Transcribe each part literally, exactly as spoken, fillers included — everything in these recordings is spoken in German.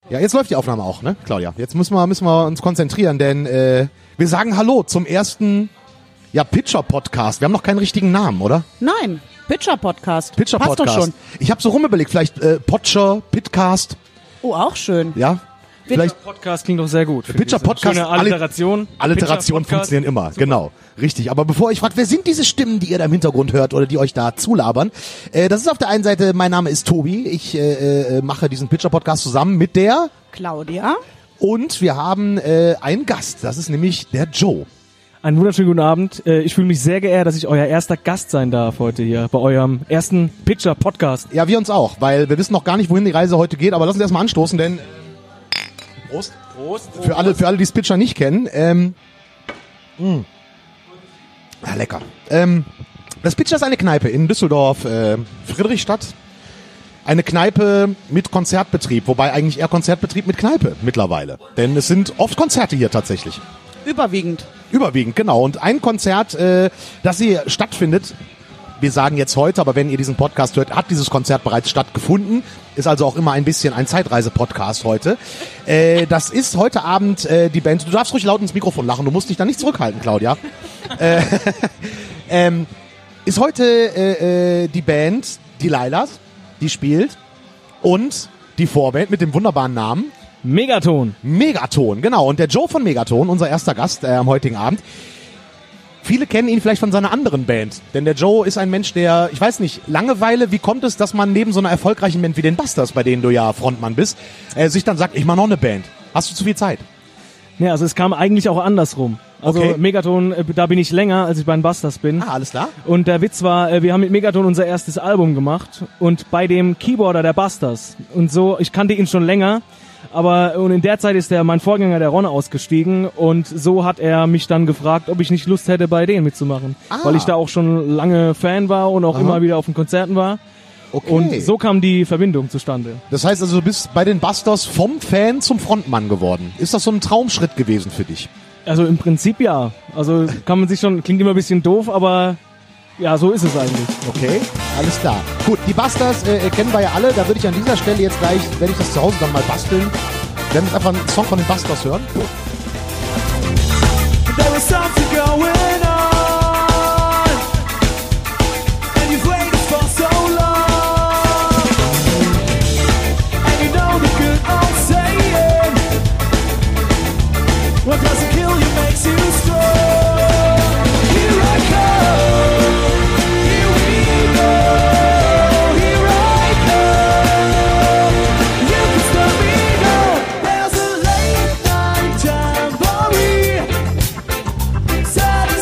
Ja, jetzt läuft die Aufnahme auch, ne, Claudia? Jetzt müssen wir, müssen wir uns konzentrieren, denn äh, wir sagen Hallo zum ersten ja, Pitcher-Podcast. Wir haben noch keinen richtigen Namen, oder? Nein, Pitcher-Podcast. Pitcher-Podcast. Passt doch schon. Ich habe so rumüberlegt, vielleicht äh, Potcher, Pitcast, Oh, auch schön. ja? Vielleicht Podcast klingt doch sehr gut. Pitcher-Podcast. Schöne Alliteration. Alliterationen Pitcher-Podcast. funktionieren immer, Super. genau. Richtig. Aber bevor ich frage, wer sind diese Stimmen, die ihr da im Hintergrund hört oder die euch da zulabern? Äh, das ist auf der einen Seite, mein Name ist Tobi. Ich äh, äh, mache diesen Pitcher-Podcast zusammen mit der Claudia. und wir haben äh, einen Gast. Das ist nämlich der Joe. Einen wunderschönen guten Abend. Äh, Ich fühle mich sehr geehrt, dass ich euer erster Gast sein darf heute hier bei eurem ersten Pitcher-Podcast. Ja, wir uns auch, weil wir wissen noch gar nicht, wohin die Reise heute geht, aber lass uns erstmal anstoßen, denn Prost. Prost. Für alle, für alle, die Pitcher nicht kennen, ähm, mh. Ah, lecker. Ähm, das Pitcher ist eine Kneipe in Düsseldorf, äh, Friedrichstadt. Eine Kneipe mit Konzertbetrieb, wobei eigentlich eher Konzertbetrieb mit Kneipe mittlerweile. Denn es sind oft Konzerte hier tatsächlich. Überwiegend. Überwiegend, genau. Und ein Konzert, äh, das hier stattfindet, wir sagen jetzt heute, aber wenn ihr diesen Podcast hört, hat dieses Konzert bereits stattgefunden. Ist also auch immer ein bisschen ein Zeitreise-Podcast heute. Äh, das ist heute Abend äh, die Band. Du darfst ruhig laut ins Mikrofon lachen, du musst dich da nicht zurückhalten, Claudia. äh, ähm, ist heute äh, äh, die Band, die Lailas, die spielt. Und die Vorband mit dem wunderbaren Namen Megaton. Megaton, genau. Und der Joe von Megaton, unser erster Gast äh, am heutigen Abend. Viele kennen ihn vielleicht von seiner anderen Band. Denn der Joe ist ein Mensch, der, ich weiß nicht, Langeweile, wie kommt es, dass man neben so einer erfolgreichen Band wie den Busters, bei denen du ja Frontmann bist, äh, sich dann sagt, ich mach noch eine Band. Hast du zu viel Zeit? Ja, also es kam eigentlich auch andersrum. Also Okay. Megaton, äh, da bin ich länger, als ich bei den Busters bin. Ah, alles klar. Und der Witz war, äh, wir haben mit Megaton unser erstes Album gemacht und bei dem Keyboarder der Busters. Und so, ich kannte ihn schon länger, aber und in der Zeit ist der mein Vorgänger, der Ron, ausgestiegen und so hat er mich dann gefragt, ob ich nicht Lust hätte, bei denen mitzumachen. Ah. Weil ich da auch schon lange Fan war und auch Aha. immer wieder auf den Konzerten war. Okay. Und so kam die Verbindung zustande. Das heißt also, du bist bei den Busters vom Fan zum Frontmann geworden. Ist das so ein Traumschritt gewesen für dich? Also im Prinzip ja. Also kann man sich schon, klingt immer ein bisschen doof, aber ja, so ist es eigentlich. Okay, alles klar. Gut, die Busters äh, kennen wir ja alle. Da würde ich an dieser Stelle jetzt gleich, werde ich das zu Hause dann mal basteln. Wir werden jetzt einfach einen Song von den Busters hören. There was something going on, and you've waited for so long, and you know the good old saying, what doesn't kill you makes you strong. Here I come, here we go, here I come, you can stop me now. There's a late night jamboree,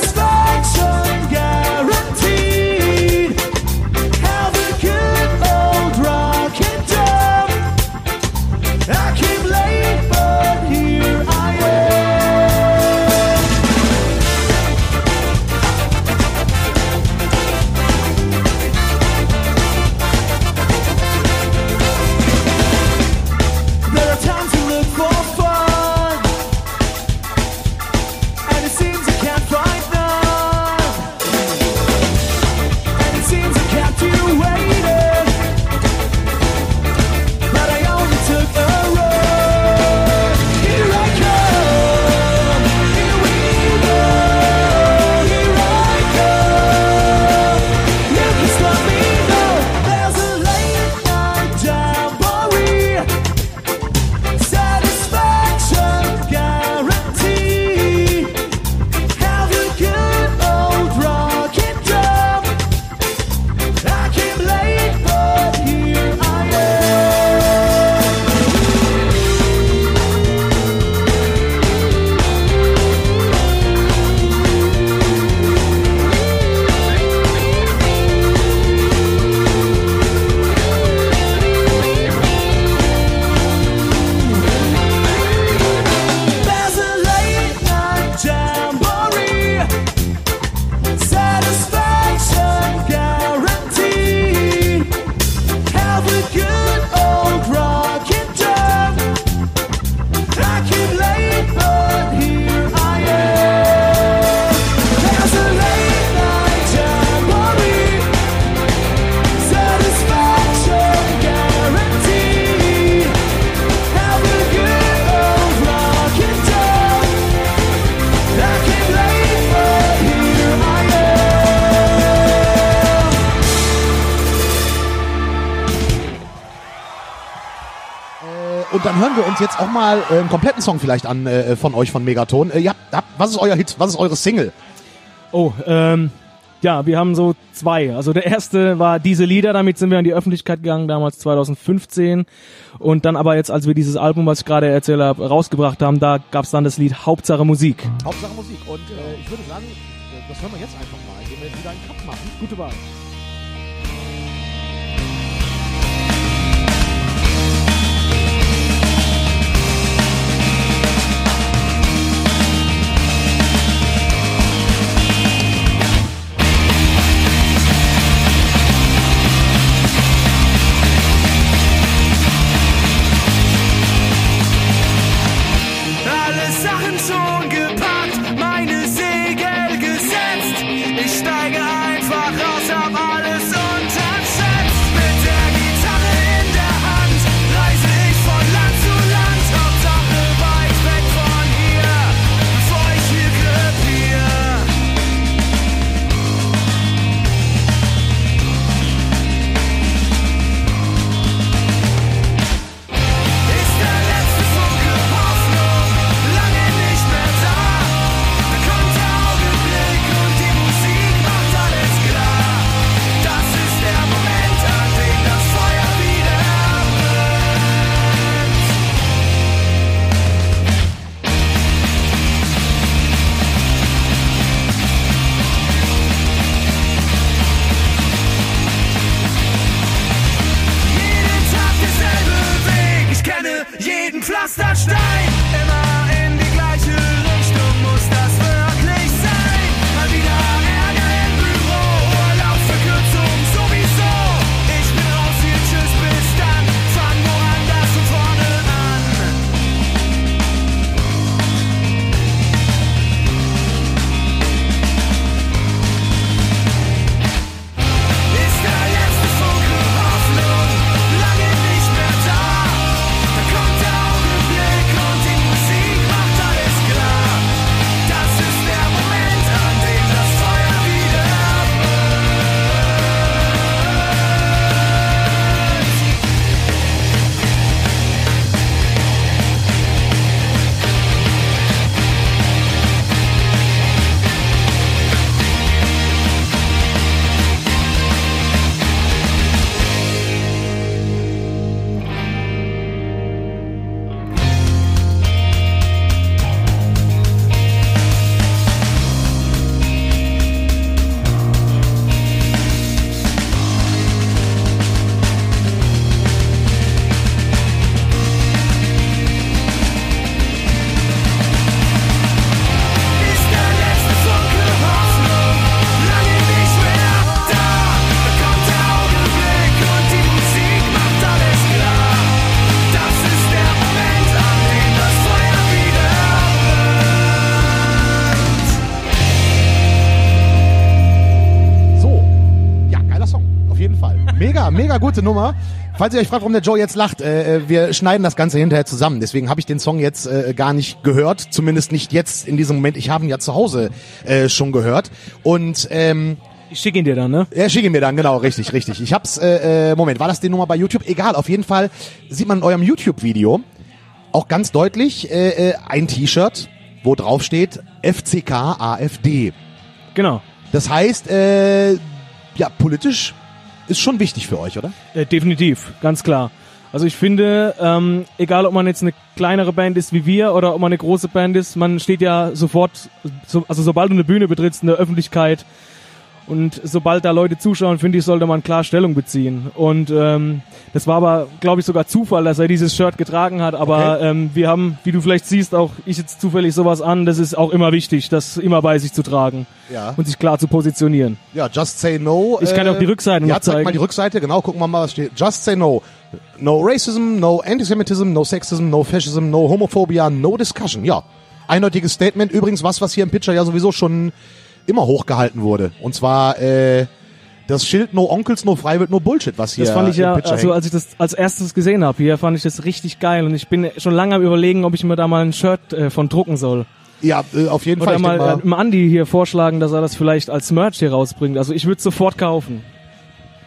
Äh, und dann hören wir uns jetzt auch mal äh, einen kompletten Song vielleicht an äh, von euch, von Megaton. Äh, ihr habt, habt, was ist euer Hit? Was ist eure Single? Oh, ähm, ja, wir haben so zwei. Also der erste war Diese Lieder, damit sind wir in die Öffentlichkeit gegangen, damals zwanzig fünfzehn. Und dann aber jetzt, als wir dieses Album, was ich gerade erzählt habe, rausgebracht haben, da gab's dann das Lied Hauptsache Musik. Hauptsache Musik. Und äh, ich würde sagen, das hören wir jetzt einfach mal, indem wir jetzt wieder einen Cut machen. Gute Wahl. Alle Sachen schon gepackt, meine Segel gesetzt. Ich steige einfach raus, hab alles unterschätzt. Mit der Gitarre in der Hand reise ich von Land zu Land. Hauptsache weit weg von hier, bevor ich hier krepier. Ist der letzte Funke Hoffnung lange nicht mehr da? Da kommt der Augenblick und die Musik macht alles klar. Das ist der Moment, an dem das Feuer wieder brennt. Jeden Tag derselbe Weg, ich kenne jeden Pflasterstein. Immer in die gleiche Richtung muss das wirklich sein. Mal wieder Ärger im Büro, Urlaubsverkürzung sowieso. Ich bin raus hier, tschüss, bis dann. Fang woanders von vorne an. Ist der letzte Funke Hoffnung lange nicht mehr da? Da kommt der Augenblick und die Musik macht alles klar. Das ist der Moment, an dem das Feuer wieder Ist der letzte Funke Hoffnung lange nicht mehr da? Da kommt der Augenblick und die Musik macht alles klar. Das ist der Moment, an dem das Feuer wieder brennt. So, ja, geiler Song, auf jeden Fall. Mega, mega gute Nummer. Falls ihr euch fragt, warum der Joe jetzt lacht, äh, wir schneiden das Ganze hinterher zusammen. Deswegen habe ich den Song jetzt äh, gar nicht gehört, zumindest nicht jetzt in diesem Moment. Ich habe ihn ja zu Hause äh, schon gehört. Und ähm, Ich schicke ihn dir dann, ne? er schicke ihn mir dann, genau, richtig, richtig. Ich hab's, äh, äh, Moment, war das die Nummer bei YouTube? Egal, auf jeden Fall sieht man in eurem YouTube-Video auch ganz deutlich äh, äh, ein T-Shirt, wo drauf steht F C K A F D. Genau. Das heißt, äh, ja, politisch ist schon wichtig für euch, oder? Äh, definitiv, ganz klar. Also ich finde, ähm, egal ob man jetzt eine kleinere Band ist wie wir oder ob man eine große Band ist, man steht ja sofort, so, also sobald du eine Bühne betrittst in der Öffentlichkeit und sobald da Leute zuschauen, finde ich, sollte man klar Stellung beziehen. Und ähm, das war aber, glaube ich, sogar Zufall, dass er dieses Shirt getragen hat. Aber Okay. ähm, wir haben, wie du vielleicht siehst, auch ich jetzt zufällig sowas an. Das ist auch immer wichtig, das immer bei sich zu tragen Ja. und sich klar zu positionieren. Ja, Just Say No. Ich kann auch die Rückseite ja, noch zeig zeigen. mal die Rückseite, genau, gucken wir mal, was steht. Just Say No. No Racism, no Antisemitism, no Sexism, no Fascism, no Homophobia, no Discussion. Ja, eindeutiges Statement. Übrigens was, was hier im Pitcher ja sowieso schon immer hochgehalten wurde. Und zwar äh, das Schild No Onkels, No Freiwild, No Bullshit, was hier Das fand ich im ja, Pitcher also hängt. als ich das als erstes gesehen habe hier, fand ich das richtig geil. Und ich bin schon lange am Überlegen, ob ich mir da mal ein Shirt äh, von drucken soll. Ja, äh, auf jeden Fall. Oder Ich mal denk äh, im Andi hier vorschlagen, dass er das vielleicht als Merch hier rausbringt. Also ich würde sofort kaufen.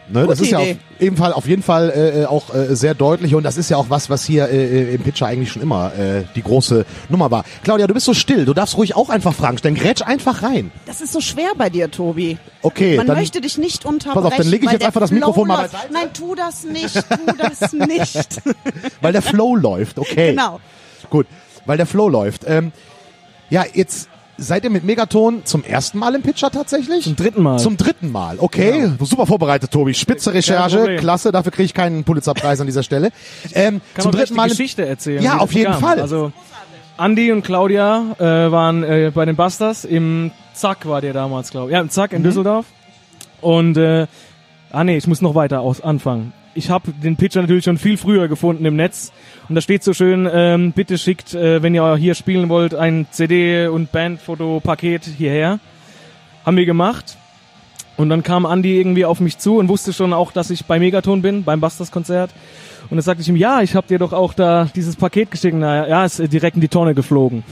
Ne, das Gute ist ja auf Idee. jeden Fall, auf jeden Fall äh, auch äh, sehr deutlich und das ist ja auch was, was hier äh, im Pitcher eigentlich schon immer äh, die große Nummer war. Claudia, du bist so still, du darfst ruhig auch einfach Fragen stellen. Grätsch einfach rein. Das ist so schwer bei dir, Tobi. Okay, Man dann möchte dich nicht unterbrechen. pass auf, dann lege ich weil jetzt der einfach das Flow Mikrofon mal läuft. beiseite. Nein, tu das nicht, tu das nicht. weil der Flow läuft. Okay, Genau. gut, weil der Flow läuft. Ähm, ja, jetzt seid ihr mit Megaton zum ersten Mal im Pitcher tatsächlich? Zum dritten Mal. Zum dritten Mal, okay. Super vorbereitet, Tobi. Spitze Recherche, Problem. klasse, dafür kriege ich keinen Pulitzerpreis an dieser Stelle. Ähm, Kann zum man gleich dritten Mal die im- Geschichte erzählen. Ja, wie das auf jeden kam. Fall. Also Andi und Claudia äh, waren äh, bei den Busters im Zack war der damals, glaube ich. Ja, im Zack in Mhm. Düsseldorf. Und äh, ah nee, ich muss noch weiter aus anfangen. Ich habe den Pitcher natürlich schon viel früher gefunden im Netz und da steht so schön, ähm, bitte schickt, äh, wenn ihr hier spielen wollt, ein C D- und Bandfotopaket hierher. Haben wir gemacht und dann kam Andi irgendwie auf mich zu und wusste schon auch, dass ich bei Megaton bin, beim Busters-Konzert. Und dann sagte ich ihm, ja, ich habe dir doch auch da dieses Paket geschickt. Na ja, ist äh, direkt in die Tonne geflogen.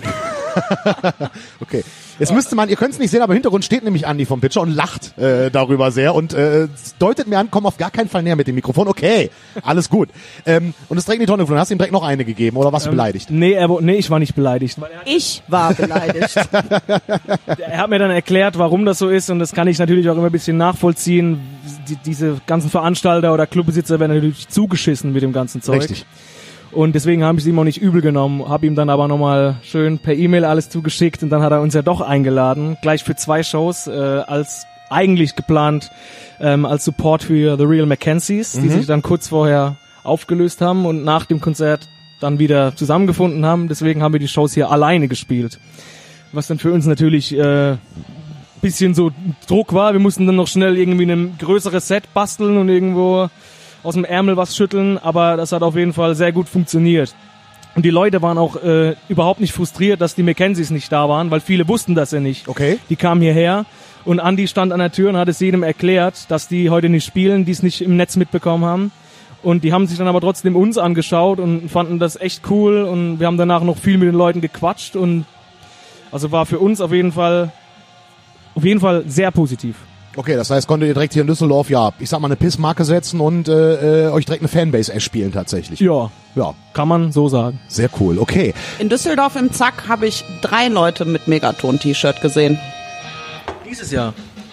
Okay. Jetzt müsste man, ihr könnt es nicht sehen, aber im Hintergrund steht nämlich Andi vom Pitcher und lacht äh, darüber sehr und äh, deutet mir an, komm auf gar keinen Fall näher mit dem Mikrofon. Okay, alles gut. Ähm, und es direkt in die Tonne geflogen. Hast du ihm direkt noch eine gegeben oder was beleidigt? Nee, er, wo- nee, ich war nicht beleidigt. Weil er, Ich war beleidigt. er hat mir dann erklärt, warum das so ist und das kann ich natürlich auch immer ein bisschen nachvollziehen. Die, diese ganzen Veranstalter oder Clubbesitzer werden natürlich zugeschissen mit dem ganzen Zeug. Richtig. Und deswegen habe ich es ihm auch nicht übel genommen, habe ihm dann aber nochmal schön per E-Mail alles zugeschickt und dann hat er uns ja doch eingeladen, gleich für zwei Shows, äh, als eigentlich geplant ähm, als Support für The Real Mackenzies, die sich dann kurz vorher aufgelöst haben und nach dem Konzert dann wieder zusammengefunden haben. Deswegen haben wir die Shows hier alleine gespielt. Was dann für uns natürlich äh, bisschen so Druck war. Wir mussten dann noch schnell irgendwie ein größeres Set basteln und irgendwo aus dem Ärmel was schütteln, aber das hat auf jeden Fall sehr gut funktioniert. Und die Leute waren auch äh, überhaupt nicht frustriert, dass die Mackenzies nicht da waren, weil viele wussten das ja nicht. Okay. Die kamen hierher und Andi stand an der Tür und hat es jedem erklärt, dass die heute nicht spielen, die es nicht im Netz mitbekommen haben. Und die haben sich dann aber trotzdem uns angeschaut und fanden das echt cool und wir haben danach noch viel mit den Leuten gequatscht und also war für uns auf jeden Fall auf jeden Fall sehr positiv. Okay, das heißt, konntet ihr direkt hier in Düsseldorf, ja, ich sag mal, eine Pissmarke setzen und äh, äh, euch direkt eine Fanbase erspielen tatsächlich. Ja, Ja, kann man so sagen. sehr cool. Okay. In Düsseldorf im Zack habe ich drei Leute mit Megaton-T-Shirt gesehen. Dieses Jahr.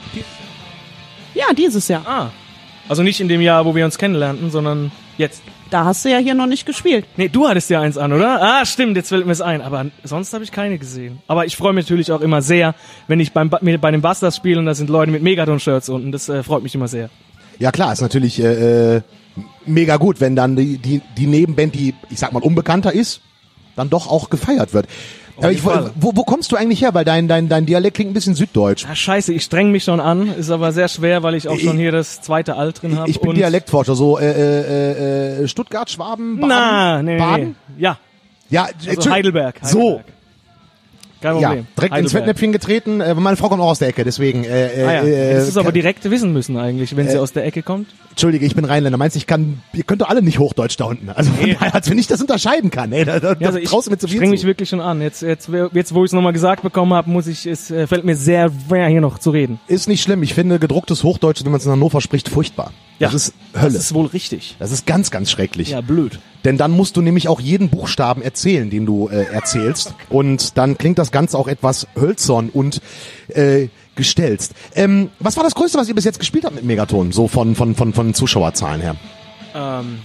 Ja, dieses Jahr. Ah. Also nicht in dem Jahr, wo wir uns kennenlernten, sondern jetzt. Da hast du ja hier noch nicht gespielt. Nee, du hattest ja eins an, oder? Ah, stimmt, jetzt fällt mir es ein. Aber sonst habe ich keine gesehen. Aber ich freue mich natürlich auch immer sehr, wenn ich beim, Ba- mit- bei den Busters spiele und da sind Leute mit Megaton-Shirts unten. Das äh, freut mich immer sehr. Ja klar, ist natürlich äh, äh, mega gut, wenn dann die, die, die Nebenband, die, ich sag mal, unbekannter ist, dann doch auch gefeiert wird. Aber jeden ich, wo, Fall. wo, wo kommst du eigentlich her? Weil dein, dein, dein Dialekt klingt ein bisschen süddeutsch. Ah, scheiße, ich streng mich schon an. Ist aber sehr schwer, weil ich auch schon hier das zweite Alt drin habe. Ich bin Dialektforscher, so äh, äh, äh, Stuttgart, Schwaben, Baden. Na, nee, nee, Baden? nee. Ja, Ja, also Entschuldigung. Heidelberg, So, Heidelberg. Kein ja, Problem. direkt ins Heidelberg. Fettnäpfchen getreten. Äh, meine Frau kommt auch aus der Ecke, deswegen. Äh, äh, Ah ja, äh, das ist aber kann- direkt wissen müssen eigentlich, wenn sie aus der Ecke kommt. Entschuldige, ich bin Rheinländer. Meinst du, ich kann, ihr könnt doch alle nicht Hochdeutsch da unten. Also, von Nee. daher, als wenn ich das unterscheiden kann. Ey, da, da, Ja, also da ich traust du mir zu viel streng zu. mich wirklich schon an. Jetzt, jetzt, jetzt wo ich es nochmal gesagt bekommen habe, muss ich, es äh, fällt mir sehr schwer, hier noch zu reden. Ist nicht schlimm. Ich finde gedrucktes Hochdeutsch, wenn man es in Hannover spricht, furchtbar. Das ist Hölle. Das ist wohl richtig. Das ist ganz, ganz schrecklich. Ja, blöd. Denn dann musst du nämlich auch jeden Buchstaben erzählen, den du äh, erzählst. Und dann klingt das Ganze auch etwas hölzern und äh, gestelzt. Ähm, was war das Größte, was ihr bis jetzt gespielt habt mit Megaton? So von, von, von, von Zuschauerzahlen her. Ähm,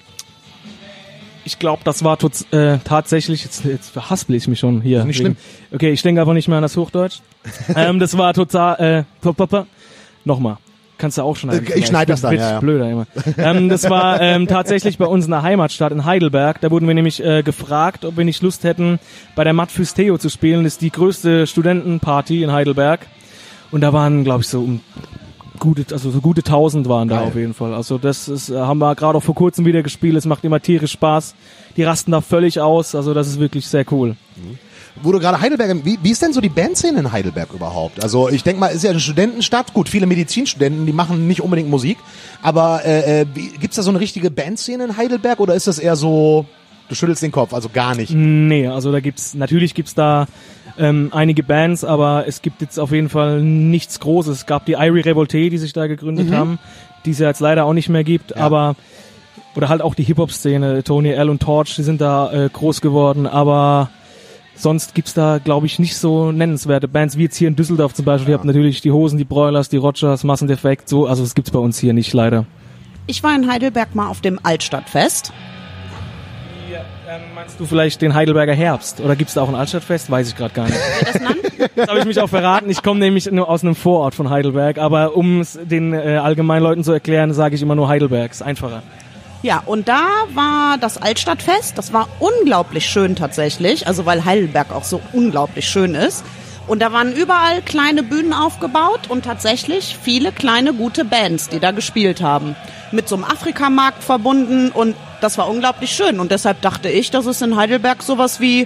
ich glaube, das war tot, äh, tatsächlich, jetzt, jetzt verhaspel ich mich schon hier. Nicht wegen- Okay, ich denke einfach nicht mehr an das Hochdeutsch. ähm, das war total, äh, pop, pop, pop. Nochmal. Kannst du auch schneiden. Ich schneid das dann, Wird ja, ja. blöder immer. ähm, das war ähm, tatsächlich bei uns in der Heimatstadt in Heidelberg. Da wurden wir nämlich äh, gefragt, ob wir nicht Lust hätten, bei der Mat Fusteo zu spielen. Das ist die größte Studentenparty in Heidelberg. Und da waren, glaube ich, so um gute, also so gute tausend waren da Geil. auf jeden Fall. Also das ist, äh, haben wir gerade auch vor kurzem wieder gespielt. Es macht immer tierisch Spaß. Die rasten da völlig aus. Also das ist wirklich sehr cool. Wo du gerade Heidelberg, wie, wie ist denn so die Bandszene in Heidelberg überhaupt? Also ich denke mal, ist ja eine Studentenstadt. Gut, viele Medizinstudenten, die machen nicht unbedingt Musik. Aber äh, äh, wie, gibt's da so eine richtige Bandszene in Heidelberg oder ist das eher so, du schüttelst den Kopf, also gar nicht? Nee, also da gibt's, natürlich gibt's da ähm, einige Bands, aber es gibt jetzt auf jeden Fall nichts Großes. Es gab die Irie Revolte, die sich da gegründet haben. die es ja jetzt leider auch nicht mehr gibt, Ja. aber oder halt auch die Hip-Hop-Szene, Tony L und Torch, die sind da äh, groß geworden, aber sonst gibt's da, glaube ich, nicht so nennenswerte Bands, wie jetzt hier in Düsseldorf zum Beispiel. Ja. Ihr habt natürlich die Hosen, die Broilers, die Rogers, Massendefekt, so, also das gibt's bei uns hier nicht, leider. Ich war in Heidelberg mal auf dem Altstadtfest. Ja, ähm, meinst du vielleicht den Heidelberger Herbst? Oder gibt's da auch ein Altstadtfest? Weiß ich gerade gar nicht. Wer das nannt? Das habe ich mich auch verraten. Ich komme nämlich nur aus einem Vorort von Heidelberg, aber um es den äh, allgemeinen Leuten zu erklären, sage ich immer nur Heidelberg. Ist einfacher. Ja, und da war das Altstadtfest. Das war unglaublich schön tatsächlich, also weil Heidelberg auch so unglaublich schön ist. Und da waren überall kleine Bühnen aufgebaut und tatsächlich viele kleine gute Bands, die da gespielt haben. Mit so einem Afrikamarkt verbunden und das war unglaublich schön. Und deshalb dachte ich, dass es in Heidelberg sowas wie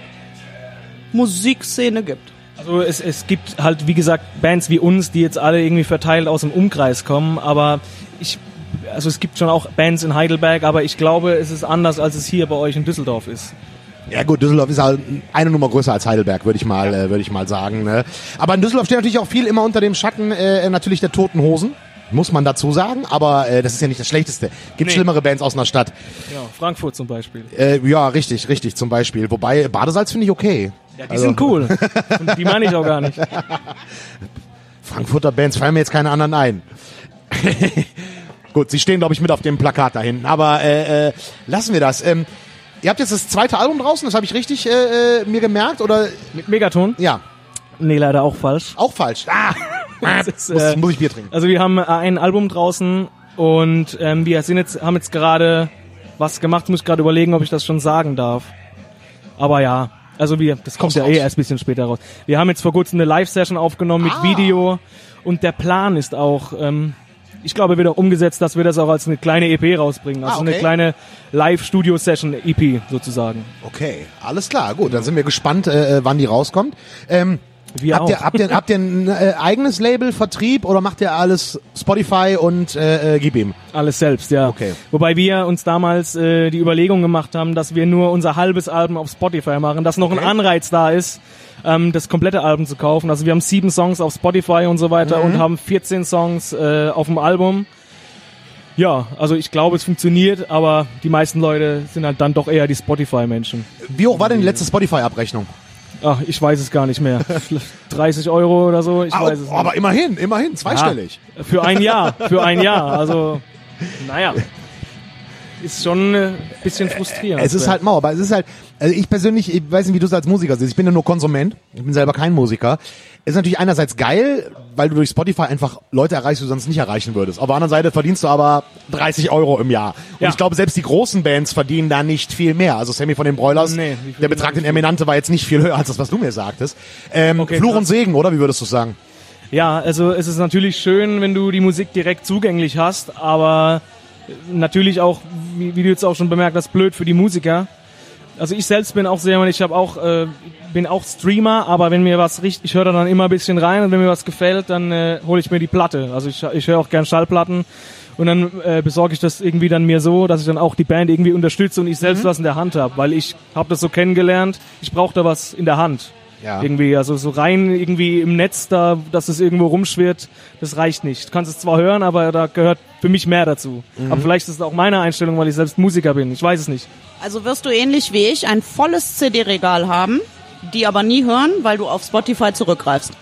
Musikszene gibt. Also es, es gibt halt, wie gesagt, Bands wie uns, die jetzt alle irgendwie verteilt aus dem Umkreis kommen, aber ich, also es gibt schon auch Bands in Heidelberg, aber ich glaube, es ist anders, als es hier bei euch in Düsseldorf ist. Ja gut, Düsseldorf ist halt eine Nummer größer als Heidelberg, würde ich mal, äh, würde ich mal sagen. Ne? Aber in Düsseldorf steht natürlich auch viel immer unter dem Schatten äh, natürlich der Toten Hosen, muss man dazu sagen. Aber äh, das ist ja nicht das Schlechteste. Gibt Nee. schlimmere Bands aus einer Stadt. Ja, Frankfurt zum Beispiel. Äh, ja, richtig, richtig zum Beispiel. Wobei Badesalz finde ich okay. Ja, die sind cool. Und die meine ich auch gar nicht. Frankfurter Bands fallen mir jetzt keine anderen ein. Gut, sie stehen glaube ich mit auf dem Plakat da hinten. Aber äh, äh, lassen wir das. Ähm, ihr habt jetzt das zweite Album draußen, das habe ich richtig äh, äh, mir gemerkt oder? Mit Megaton? Ja, Nee, leider auch falsch. auch falsch. Ah, Das ist, muss, äh, muss ich Bier trinken. Also wir haben äh, ein Album draußen und ähm, wir sind jetzt, haben jetzt gerade was gemacht. Ich muss gerade überlegen, ob ich das schon sagen darf. Aber ja, also wir, das kommt Haus ja eh raus. erst ein bisschen später raus. Wir haben jetzt vor kurzem eine Live-Session aufgenommen mit Ah. Video und der Plan ist auch, ähm, ich glaube, wird auch umgesetzt, dass wir das auch als eine kleine E P rausbringen. Also Ah, okay. eine kleine Live-Studio-Session-E P sozusagen. Okay, alles klar, gut. Dann sind wir gespannt, äh, wann die rauskommt. Ähm, Wir habt, auch. ihr, habt, ihr, habt ihr ein äh, eigenes Label, Vertrieb oder macht ihr alles Spotify und äh, äh, gib ihm? Alles selbst, ja. Okay. Wobei wir uns damals äh, die Überlegung gemacht haben, dass wir nur unser halbes Album auf Spotify machen, dass noch ein Okay. Anreiz da ist, ähm, das komplette Album zu kaufen. Also wir haben sieben Songs auf Spotify und so weiter Mhm. und haben vierzehn Songs äh, auf dem Album. Ja, also ich glaube, es funktioniert, aber die meisten Leute sind halt dann doch eher die Spotify-Menschen. Wie hoch war denn die letzte Spotify-Abrechnung? Ach, ich weiß es gar nicht mehr. dreißig Euro oder so, ich Ah, weiß es nicht. aber immerhin, immerhin, zweistellig. Ja, für ein Jahr, für ein Jahr. Also, naja. Ist schon ein bisschen frustrierend. Es ist halt mau, aber es ist halt, also ich persönlich, ich weiß nicht, wie du es als Musiker siehst, ich bin ja nur Konsument, ich bin selber kein Musiker. Ist natürlich einerseits geil, weil du durch Spotify einfach Leute erreichst, die du sonst nicht erreichen würdest. Auf der anderen Seite verdienst du aber dreißig Euro im Jahr. Und Ja. ich glaube, selbst die großen Bands verdienen da nicht viel mehr. Also Sammy von den Broilers, Nee, die der Betrag in Eminente war jetzt nicht viel höher als das, was du mir sagtest. Ähm, Okay, Fluch krass. und Segen, oder? Wie würdest du sagen? Ja, also es ist natürlich schön, wenn du die Musik direkt zugänglich hast, aber natürlich auch, wie, wie du jetzt auch schon bemerkt hast, blöd für die Musiker. Also ich selbst bin auch sehr, ich habe auch, äh, bin auch Streamer, aber wenn mir was richtig, ich höre da dann immer ein bisschen rein und wenn mir was gefällt, dann äh, hole ich mir die Platte. Also ich, ich höre auch gern Schallplatten und dann äh, besorge ich das irgendwie dann mir so, dass ich dann auch die Band irgendwie unterstütze und ich selbst was in der Hand habe, weil ich habe das so kennengelernt, ich brauche da was in der Hand. Ja. Irgendwie, also so rein irgendwie im Netz da, dass es irgendwo rumschwirrt, das reicht nicht. Du kannst es zwar hören, aber da gehört für mich mehr dazu. Aber vielleicht ist es auch meine Einstellung, weil ich selbst Musiker bin. Ich weiß es nicht. Also wirst du ähnlich wie ich ein volles C D-Regal haben, die aber nie hören, weil du auf Spotify zurückgreifst.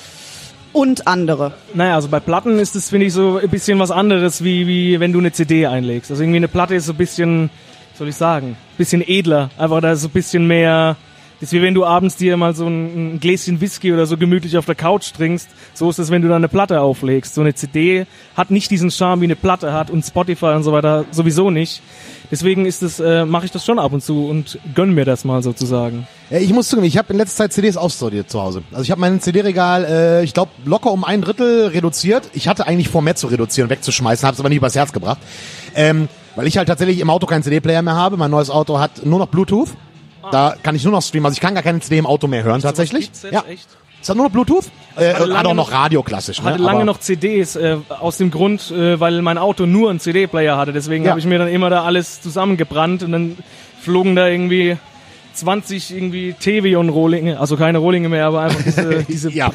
Und andere. Naja, also bei Platten ist es, finde ich, so ein bisschen was anderes, wie, wie wenn du eine C D einlegst. Also irgendwie eine Platte ist so ein bisschen, soll ich sagen, ein bisschen edler. Einfach da ist so ein bisschen mehr. Das ist wie wenn du abends dir mal so ein, ein Gläschen Whisky oder so gemütlich auf der Couch trinkst. So ist es, wenn du da eine Platte auflegst. So eine C D hat nicht diesen Charme, wie eine Platte hat und Spotify und so weiter sowieso nicht. Deswegen ist es, äh, mache ich das schon ab und zu und gönn mir das mal sozusagen. Ja, ich muss zugeben, ich habe in letzter Zeit C Ds aussortiert zu Hause. Also ich habe mein C D-Regal, äh, ich glaube, locker um ein Drittel reduziert. Ich hatte eigentlich vor, mehr zu reduzieren, wegzuschmeißen, habe es aber nicht übers Herz gebracht. Ähm, weil ich halt tatsächlich im Auto keinen C D-Player mehr habe. Mein neues Auto hat nur noch Bluetooth. Da kann ich nur noch streamen. Also ich kann gar keine C D im Auto mehr hören tatsächlich. Ja. Echt? Ist das nur noch Bluetooth? Äh, hatte hat lange auch noch noch- Radio klassisch. Hatte ne? lange Aber- noch C Ds, äh, aus dem Grund, äh, weil mein Auto nur einen C D-Player hatte. Deswegen Ja. habe ich mir dann immer da alles zusammengebrannt und dann flogen da irgendwie zwanzig irgendwie Tevion-Rohlinge, also keine Rohlinge mehr, aber einfach diese, diese Ja.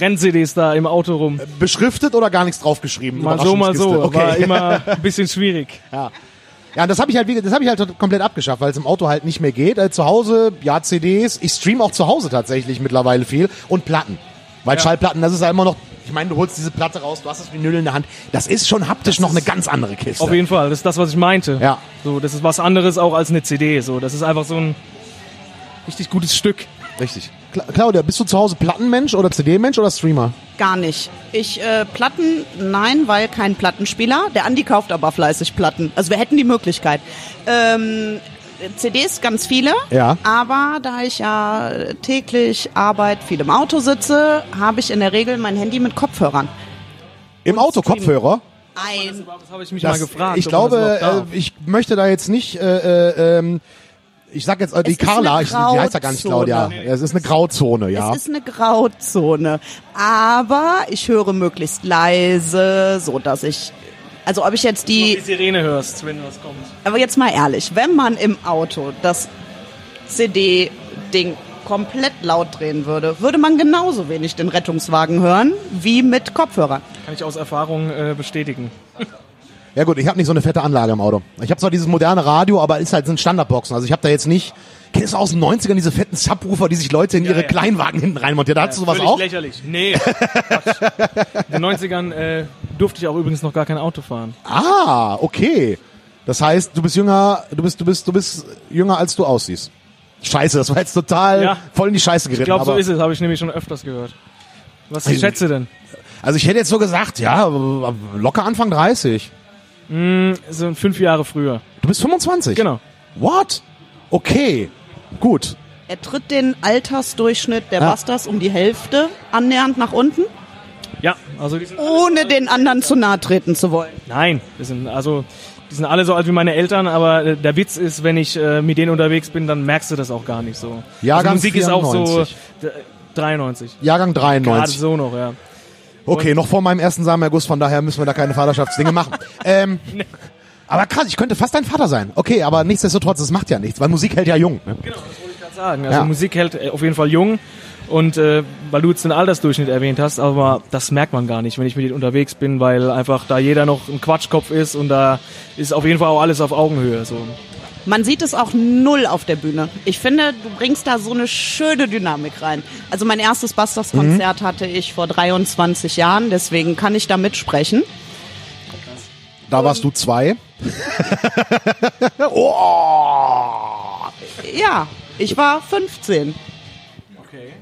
Beschriftet oder gar nichts draufgeschrieben? Mal so, mal so. Überraschungskiste. War Okay. immer ein bisschen schwierig. Ja, und das habe ich halt, wie- das habe ich halt komplett abgeschafft, weil es im Auto halt nicht mehr geht. Äh, zu Hause, ja, C Ds. Ich streame auch zu Hause tatsächlich mittlerweile viel und Platten. Weil Ja. Schallplatten, das ist ja immer noch, ich meine, du holst diese Platte raus, du hast das Vinyl in der Hand. Das ist schon haptisch noch eine ganz andere Kiste. Auf jeden Fall, das ist das, was ich meinte. Ja. So, das ist was anderes auch als eine C D. So, das ist einfach so ein richtig gutes Stück. Richtig. Cla- Claudia, bist du zu Hause Plattenmensch oder C D-Mensch oder Streamer? Gar nicht. Ich, äh, Platten, nein, weil kein Plattenspieler. Der Andi kauft aber fleißig Platten. Also wir hätten die Möglichkeit. Ähm, C Ds ganz viele, Ja. aber da ich ja täglich Arbeit viel im Auto sitze, habe ich in der Regel mein Handy mit Kopfhörern. Im Auto streamen. Kopfhörer? Ein, Das habe ich mich Das, mal gefragt. ich ob man das glaube, überhaupt darf. äh, ich möchte da jetzt nicht, äh, äh, ähm, ich sag jetzt, äh, die Es ist Carla, eine ich, die heißt ja gar nicht Grauzone. Claudia. Ja, es ist eine Grauzone, ja. Es ist eine Grauzone, aber ich höre möglichst leise, so dass ich, also ob ich jetzt die die, Sirene hörst, wenn was kommt. aber jetzt mal ehrlich, wenn man im Auto das C D-Ding komplett laut drehen würde, würde man genauso wenig den Rettungswagen hören wie mit Kopfhörern. Kann ich aus Erfahrung äh, bestätigen. Ja gut, ich habe nicht so eine fette Anlage im Auto. Ich habe zwar dieses moderne Radio, aber ist halt sind Standardboxen. Also ich habe da jetzt nicht, kennst du aus den neunzigern diese fetten Subwoofer, die sich Leute in ihre ja. Kleinwagen hinten reinmontieren? Da hattest du sowas Völlig auch? lächerlich. Nee. Quatsch. In den neunzigern äh, durfte ich auch übrigens noch gar kein Auto fahren. Ah, okay. Das heißt, du bist jünger, du bist, du bist, du bist jünger als du aussiehst. Scheiße, das war jetzt total Ja. voll in die Scheiße geritten. Ich glaube, so aber- ist es, habe ich nämlich schon öfters gehört. Was Also- schätze denn? Also ich hätte jetzt so gesagt, ja, locker Anfang dreißig. So fünf Jahre früher. Du bist fünfundzwanzig? Genau. What? Okay, gut. Er tritt den Altersdurchschnitt der Ja. Busters um die Hälfte annähernd nach unten, Ja, also die sind ohne den anderen zu nahe treten zu wollen. Nein, die sind also die sind alle so alt wie meine Eltern, aber äh, der Witz ist, wenn ich äh, mit denen unterwegs bin, dann merkst du das auch gar nicht so. Jahrgang also Musik ist auch so vierundneunzig. d- dreiundneunzig. Jahrgang Gerade dreiundneunzig. so noch, ja. Okay, noch vor meinem ersten Samenerguss, von daher müssen wir da keine Vaterschaftsdinge machen. ähm, aber krass, ich könnte fast dein Vater sein. Okay, aber nichtsdestotrotz, das macht ja nichts, weil Musik hält ja jung. Ne? Genau, das wollte ich gerade sagen. Also Ja. Musik hält äh, auf jeden Fall jung. Und äh, weil du jetzt den Altersdurchschnitt erwähnt hast, aber das merkt man gar nicht, wenn ich mit denen unterwegs bin, weil einfach da jeder noch ein Quatschkopf ist und da ist auf jeden Fall auch alles auf Augenhöhe. So. Man sieht es auch null auf der Bühne. Ich finde, du bringst da so eine schöne Dynamik rein. Also mein erstes Busters-Konzert hatte ich vor dreiundzwanzig Jahren, deswegen kann ich da mitsprechen. Da warst du zwei. oh! Ja, ich war fünfzehn. Okay.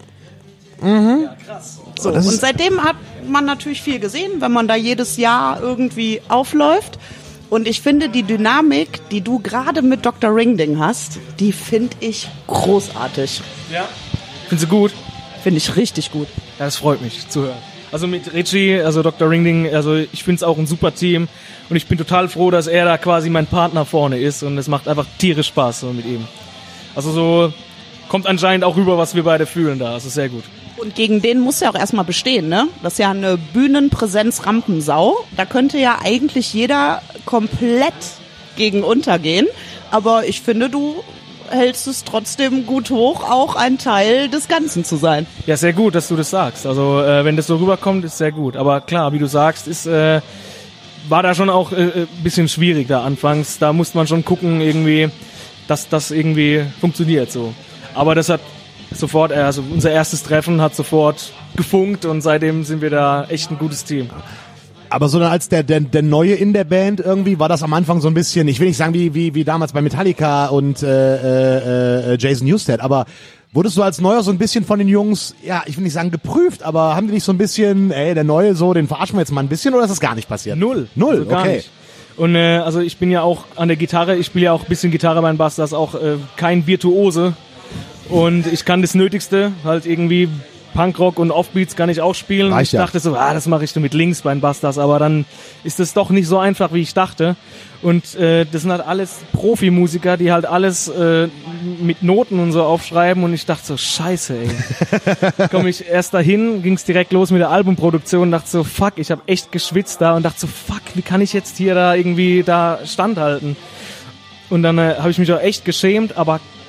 So, das und ist- seitdem hat man natürlich viel gesehen, wenn man da jedes Jahr irgendwie aufläuft. Und ich finde die Dynamik, die du gerade mit Doktor Ringding hast, die finde ich großartig. Ja. Findest du gut? Finde ich richtig gut. Ja, das freut mich zu hören. Also mit Richie, also Doktor Ringding, also ich finde es auch ein super Team und ich bin total froh, dass er da quasi mein Partner vorne ist und es macht einfach tierisch Spaß so mit ihm. Also so kommt anscheinend auch rüber, was wir beide fühlen da. Das ist sehr gut. Und gegen den muss ja auch erstmal bestehen, ne? Das ist ja eine Bühnenpräsenz-Rampensau. Da könnte ja eigentlich jeder komplett gegen untergehen. Aber ich finde, du hältst es trotzdem gut hoch, auch ein Teil des Ganzen zu sein. Ja, sehr gut, dass du das sagst. Also äh, wenn das so rüberkommt, ist sehr gut. Aber klar, wie du sagst, ist äh, war da schon auch ein äh, bisschen schwierig da anfangs. Da musste man schon gucken irgendwie, dass das irgendwie funktioniert so. Aber das hat sofort, also unser erstes Treffen hat sofort gefunkt und seitdem sind wir da echt ein gutes Team. Aber so dann als der, der, der Neue in der Band irgendwie, war das am Anfang so ein bisschen, ich will nicht sagen wie, wie, wie damals bei Metallica und äh, äh, Jason Newsted, aber wurdest du als Neuer so ein bisschen von den Jungs, ja, ich will nicht sagen geprüft, aber haben die nicht so ein bisschen, ey, der Neue so, den verarschen wir jetzt mal ein bisschen oder ist das gar nicht passiert? Null. Null, Also gar okay. nicht. Und äh, also ich bin ja auch an der Gitarre, ich spiele ja auch ein bisschen Gitarre bei den Busters, auch äh, kein Virtuose. Und ich kann das Nötigste, halt irgendwie Punkrock und Offbeats kann ich auch spielen. Reicht ich ja. dachte so, ah, das mache ich nur mit links bei den Busters, aber dann ist es doch nicht so einfach, wie ich dachte. Und äh, das sind halt alles Profimusiker, die halt alles äh, mit Noten und so aufschreiben und ich dachte so, scheiße, ey. Komm ich erst dahin, ging's direkt los mit der Albumproduktion und dachte so, fuck, ich habe echt geschwitzt da und dachte so, fuck, wie kann ich jetzt hier da irgendwie da standhalten? Und dann äh, habe ich mich auch echt geschämt, aber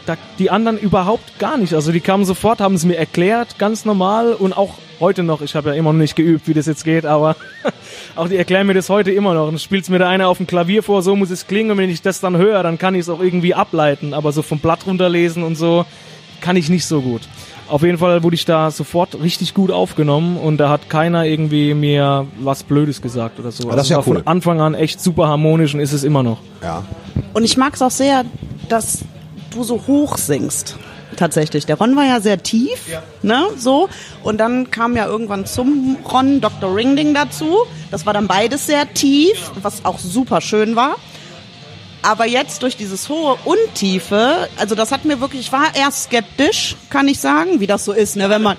da, die anderen überhaupt gar nicht. Also die kamen sofort, haben es mir erklärt, ganz normal und auch heute noch. Ich habe ja immer noch nicht geübt, wie das jetzt geht, aber auch die erklären mir das heute immer noch. Dann spielt mir da einer auf dem Klavier vor, so muss es klingen und wenn ich das dann höre, dann kann ich es auch irgendwie ableiten. Aber so vom Blatt runterlesen und so kann ich nicht so gut. Auf jeden Fall wurde ich da sofort richtig gut aufgenommen und da hat keiner irgendwie mir was Blödes gesagt oder so. Aber das ist ja also war cool. Von Anfang an echt super harmonisch und ist es immer noch. Ja. Und ich mag es auch sehr, dass du so hoch singst. Tatsächlich. Der Ron war ja sehr tief, ja. ne, so. Und dann kam ja irgendwann zum Ron Doktor Ringding dazu. Das war dann beides sehr tief, was auch super schön war. Aber jetzt durch dieses hohe und Tiefe, also das hat mir wirklich, ich war erst skeptisch, kann ich sagen, wie das so ist, ne, wenn man,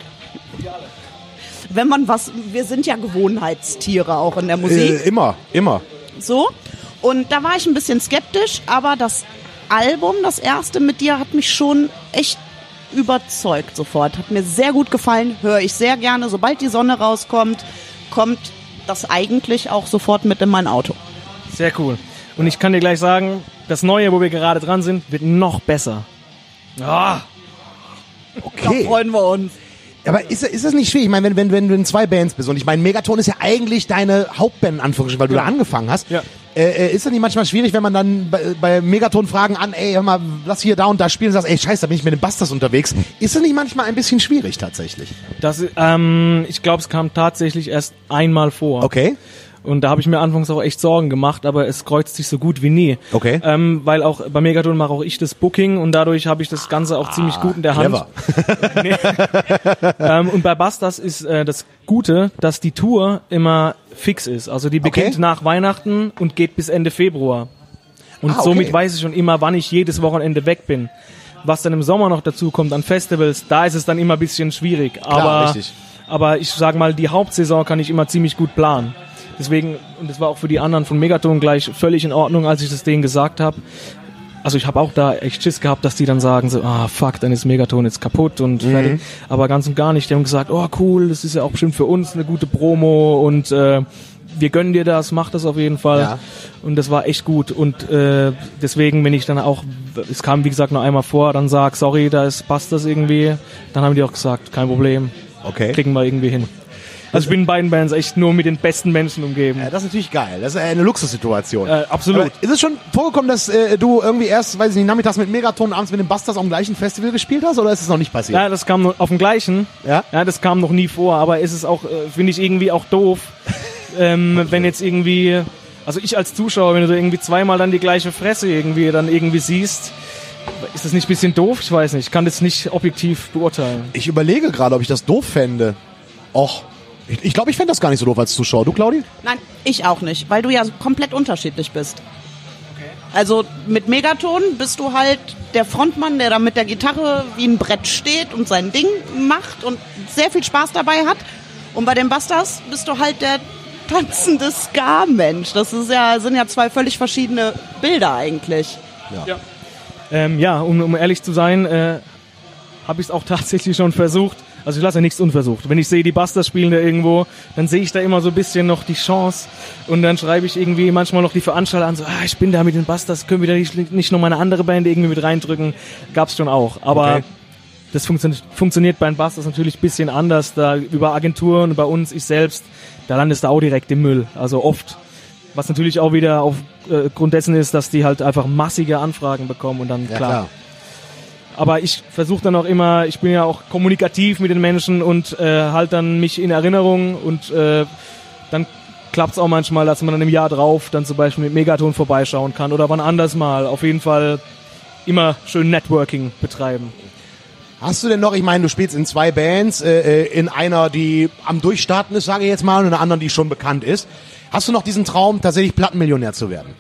wenn man was, wir sind ja Gewohnheitstiere auch in der Musik. Äh, immer, immer. So. Und da war ich ein bisschen skeptisch, aber das Album, das erste mit dir, hat mich schon echt überzeugt sofort. Hat mir sehr gut gefallen, höre ich sehr gerne. Sobald die Sonne rauskommt, kommt das eigentlich auch sofort mit in mein Auto. Sehr cool. Und ich kann dir gleich sagen, das Neue, wo wir gerade dran sind, wird noch besser. Ah. Okay. Da freuen wir uns. Aber ist, ist das nicht schwierig? Ich meine, wenn, wenn, wenn du in zwei Bands bist und ich meine, Megaton ist ja eigentlich deine Hauptband, in Anführungsstrichen, weil du Ja. da angefangen hast. Ja. Äh, ist das nicht manchmal schwierig, wenn man dann bei, bei Megaton Fragen an, ey, hör mal, lass hier da und da spielen und sagst, ey, scheiße, da bin ich mit den Busters unterwegs. Ist das nicht manchmal ein bisschen schwierig tatsächlich? Das, ähm, ich glaube, es kam tatsächlich erst einmal vor. Okay. Und da habe ich mir anfangs auch echt Sorgen gemacht, aber es kreuzt sich so gut wie nie. Okay. Ähm, weil auch bei Megaton mache auch ich das Booking und dadurch habe ich das Ganze auch ziemlich gut in der Hand. Clever. Nee. ähm, und bei Busters ist äh, das Gute, dass die Tour immer fix ist. Also die beginnt Okay. nach Weihnachten und geht bis Ende Februar. Und Ah, okay. somit weiß ich schon immer, wann ich jedes Wochenende weg bin. Was dann im Sommer noch dazu kommt an Festivals, da ist es dann immer ein bisschen schwierig. Aber, richtig. aber ich sag mal, die Hauptsaison kann ich immer ziemlich gut planen. Deswegen, und das war auch für die anderen von Megaton gleich völlig in Ordnung, als ich das denen gesagt habe. Also ich habe auch da echt Schiss gehabt, dass die dann sagen so, ah fuck, dann ist Megaton jetzt kaputt und fertig. Aber ganz und gar nicht. Die haben gesagt, oh cool, das ist ja auch bestimmt für uns eine gute Promo und äh, wir gönnen dir das, mach das auf jeden Fall. Ja. Und das war echt gut. Und äh, deswegen, wenn ich dann auch, es kam wie gesagt nur einmal vor, dann sag, sorry, da ist, passt das irgendwie, dann haben die auch gesagt, kein Problem, Okay. kriegen wir irgendwie hin. Also ich bin in beiden Bands echt nur mit den besten Menschen umgeben. Ja, das ist natürlich geil. Das ist eine Luxussituation. Äh, absolut. Aber ist es schon vorgekommen, dass äh, du irgendwie erst, weiß ich nicht, nachmittags mit Megaton, abends mit den Busters am gleichen Festival gespielt hast, oder ist es noch nicht passiert? Ja, das kam noch auf dem gleichen. Ja? Ja, das kam noch nie vor, aber es ist auch, äh, finde ich irgendwie auch doof, ähm, wenn jetzt irgendwie, also ich als Zuschauer, wenn du irgendwie zweimal dann die gleiche Fresse irgendwie dann irgendwie siehst, ist das nicht ein bisschen doof? Ich weiß nicht, ich kann das nicht objektiv beurteilen. Ich überlege gerade, ob ich das doof fände. Och, ich, ich glaube, ich fände das gar nicht so doof als Zuschauer. Du, Claudi? Nein, ich auch nicht, weil du ja komplett unterschiedlich bist. Also mit Megaton bist du halt der Frontmann, der da mit der Gitarre wie ein Brett steht und sein Ding macht und sehr viel Spaß dabei hat. Und bei den Busters bist du halt der tanzende Ska-Mensch. Das ist ja, sind ja zwei völlig verschiedene Bilder eigentlich. Ja, ähm, ja um, um ehrlich zu sein, äh, habe ich es auch tatsächlich schon versucht. Also ich lasse ja nichts unversucht. Wenn ich sehe, die Busters spielen da irgendwo, dann sehe ich da immer so ein bisschen noch die Chance und dann schreibe ich irgendwie manchmal noch die Veranstalter an, so, ah, ich bin da mit den Busters, können wir da nicht, nicht noch mal eine andere Band irgendwie mit reindrücken? Gab's schon auch. Aber Okay. das funktio- funktioniert bei den Busters natürlich ein bisschen anders. Da über Agenturen und bei uns, ich selbst, da landest du auch direkt im Müll. Also oft. Was natürlich auch wieder aufgrund dessen ist, dass die halt einfach massige Anfragen bekommen und dann Ja, klar. klar. Aber ich versuche dann auch immer, ich bin ja auch kommunikativ mit den Menschen und äh, halt dann mich in Erinnerung und äh, dann klappt es auch manchmal, dass man dann im Jahr drauf dann zum Beispiel mit Megaton vorbeischauen kann oder wann anders mal. Auf jeden Fall immer schön Networking betreiben. Hast du denn noch, ich meine, du spielst in zwei Bands, äh, in einer, die am Durchstarten ist, sage ich jetzt mal, und in einer anderen, die schon bekannt ist. Hast du noch diesen Traum, tatsächlich Plattenmillionär zu werden?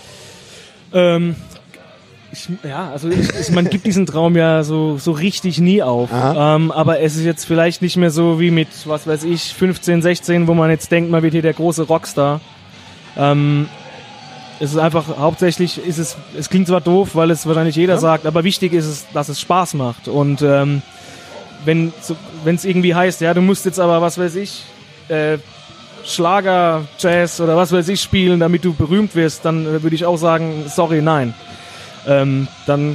Ähm, ich, ja, also ich, ich, man gibt diesen Traum ja so so richtig nie auf. Ähm, aber es ist jetzt vielleicht nicht mehr so wie mit, was weiß ich, fünfzehn, sechzehn, wo man jetzt denkt, man wird hier der große Rockstar. Ähm, es ist einfach, hauptsächlich ist es, es klingt zwar doof, weil es wahrscheinlich jeder Ja. sagt, aber wichtig ist es, dass es Spaß macht. Und ähm, wenn so, wenn es irgendwie heißt, ja, du musst jetzt aber, was weiß ich, äh, Schlager, Jazz oder was weiß ich spielen, damit du berühmt wirst, dann äh, würde ich auch sagen, sorry, nein. Ähm, dann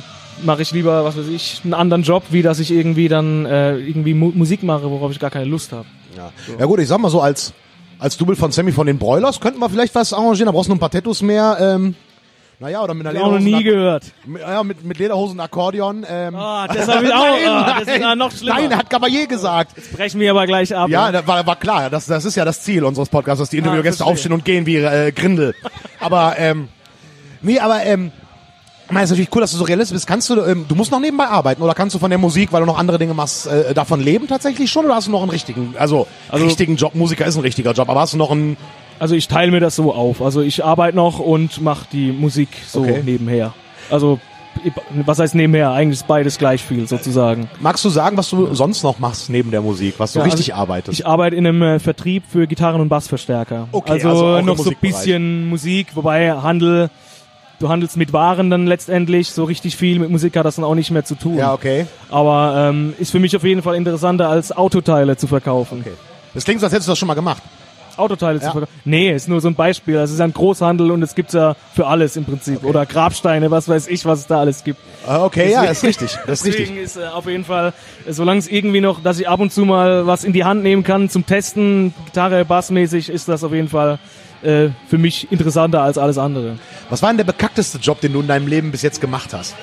mache ich lieber, was weiß ich, einen anderen Job, wie dass ich irgendwie dann äh, irgendwie Mu- Musik mache, worauf ich gar keine Lust habe. Ja. ja gut, ich sag mal so, als, als Double von Sammy von den Broilers könnten wir vielleicht was arrangieren, da brauchst du noch ein paar Tattoos mehr. Ähm, naja, oder mit einer Hab ich auch noch nie Ak- gehört. mit, ja, mit, mit Lederhosen und Akkordeon. Ähm, Ah, das habe ich auch. Nein, ah, das ist ja nein, noch schlimmer. Nein, hat Caballé gesagt. Brechen wir aber gleich ab. Ja, ne? das war, war klar. Das, das ist ja das Ziel unseres Podcasts, dass die Interviewgäste verstehe. aufstehen und gehen wie äh, Grindel. Aber, ähm, nee, aber, ähm, ich meine, es ist natürlich cool, dass du so realistisch bist. Kannst du, ähm, du musst noch nebenbei arbeiten oder kannst du von der Musik, weil du noch andere Dinge machst, äh, davon leben tatsächlich schon oder hast du noch einen richtigen, also, Also- richtigen Job? Musiker ist ein richtiger Job, aber hast du noch einen, Also ich teile mir das so auf. Also ich arbeite noch und mache die Musik so Okay. nebenher. Also was heißt nebenher? Eigentlich ist beides gleich viel sozusagen. magst du sagen, was du sonst noch machst neben der Musik, was du Ja, richtig also arbeitest? Ich arbeite in einem äh, Vertrieb für Gitarren- und Bassverstärker. Okay, also, also auch im noch so ein Musikbereich. bisschen Musik, wobei Handel, du handelst mit Waren dann letztendlich. So richtig viel mit Musik hat das dann auch nicht mehr zu tun. Ja, okay. Aber ähm, ist für mich auf jeden Fall interessanter, als Autoteile zu verkaufen. Okay. Das klingt so, als hättest du das schon mal gemacht. Autoteile Ja. zu verkaufen. Nee, ist nur so ein Beispiel. Also es ist ja ein Großhandel und es gibt's ja für alles im Prinzip. Oder Grabsteine, was weiß ich, was es da alles gibt. Ah, okay, ja, das ist richtig. Das ist richtig. Deswegen ist äh, auf jeden Fall, äh, solange es irgendwie noch, dass ich ab und zu mal was in die Hand nehmen kann zum Testen, Gitarre, Bassmäßig, ist das auf jeden Fall äh, für mich interessanter als alles andere. Was war denn der bekackteste Job, den du in deinem Leben bis jetzt gemacht hast?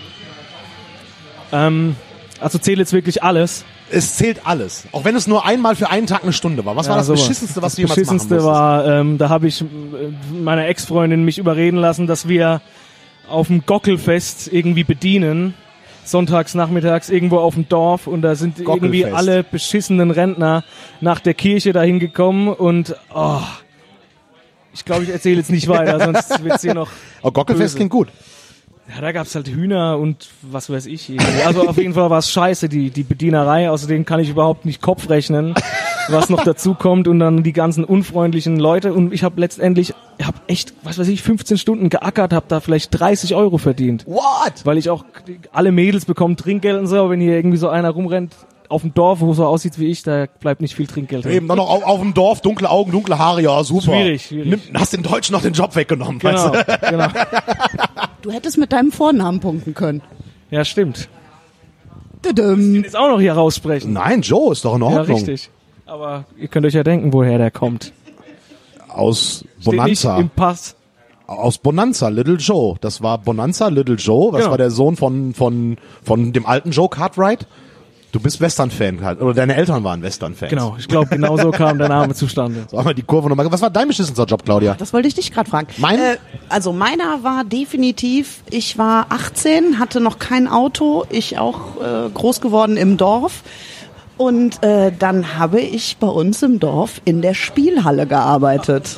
Ähm, also zählt jetzt wirklich alles. Es zählt alles. Auch wenn es nur einmal für einen Tag eine Stunde war. Was Ja, war das sowas. Beschissenste, was das du jemals machen Beschissenste musstest? war, ähm, da habe ich äh, meiner Ex-Freundin mich überreden lassen, dass wir auf dem Gockelfest irgendwie bedienen. Sonntags, nachmittags irgendwo auf dem Dorf und da sind irgendwie Gockelfest. alle beschissenen Rentner nach der Kirche dahin gekommen und oh, ich glaube, ich erzähle jetzt nicht weiter, sonst wird's hier noch Oh, Gockelfest böse. klingt gut. Ja, da gab's halt Hühner und was weiß ich. irgendwie. Also auf jeden Fall war es scheiße, die, die Bedienerei. Außerdem kann ich überhaupt nicht Kopf rechnen, was noch dazu kommt und dann die ganzen unfreundlichen Leute. Und ich habe letztendlich, ich habe echt, was weiß ich, fünfzehn Stunden geackert, habe da vielleicht dreißig Euro verdient. What? Weil ich auch, alle Mädels bekommen Trinkgeld und so, aber wenn hier irgendwie so einer rumrennt auf dem Dorf, wo so aussieht wie ich, da bleibt nicht viel Trinkgeld drin. Eben, dann noch auf, auf dem Dorf, dunkle Augen, dunkle Haare, ja, super. Schwierig, schwierig. Nimm, hast den Deutschen noch den Job weggenommen, Genau, weißt du? genau. Du hättest mit deinem Vornamen punkten können. Ja, stimmt. Tudum. Jetzt auch noch hier raussprechen. Nein, Joe ist doch in Ja, Ordnung. richtig. Aber ihr könnt euch ja denken, woher der kommt. Aus Steht nicht Bonanza. im Pass. Aus Bonanza, Little Joe. Das war Bonanza, Little Joe. Das Genau. war der Sohn von, von, von dem alten Joe Cartwright. Du bist Western-Fan halt. Oder deine Eltern waren Western-Fans. Genau, ich glaube, genau so kam der Name zustande. So, einmal die Kurve nochmal. Was war dein beschissenster Job, Claudia? Das wollte ich dich gerade fragen. Mein? Äh, also meiner war definitiv, ich war achtzehn, hatte noch kein Auto, ich auch äh, groß geworden im Dorf. Und äh, dann habe ich bei uns im Dorf in der Spielhalle gearbeitet.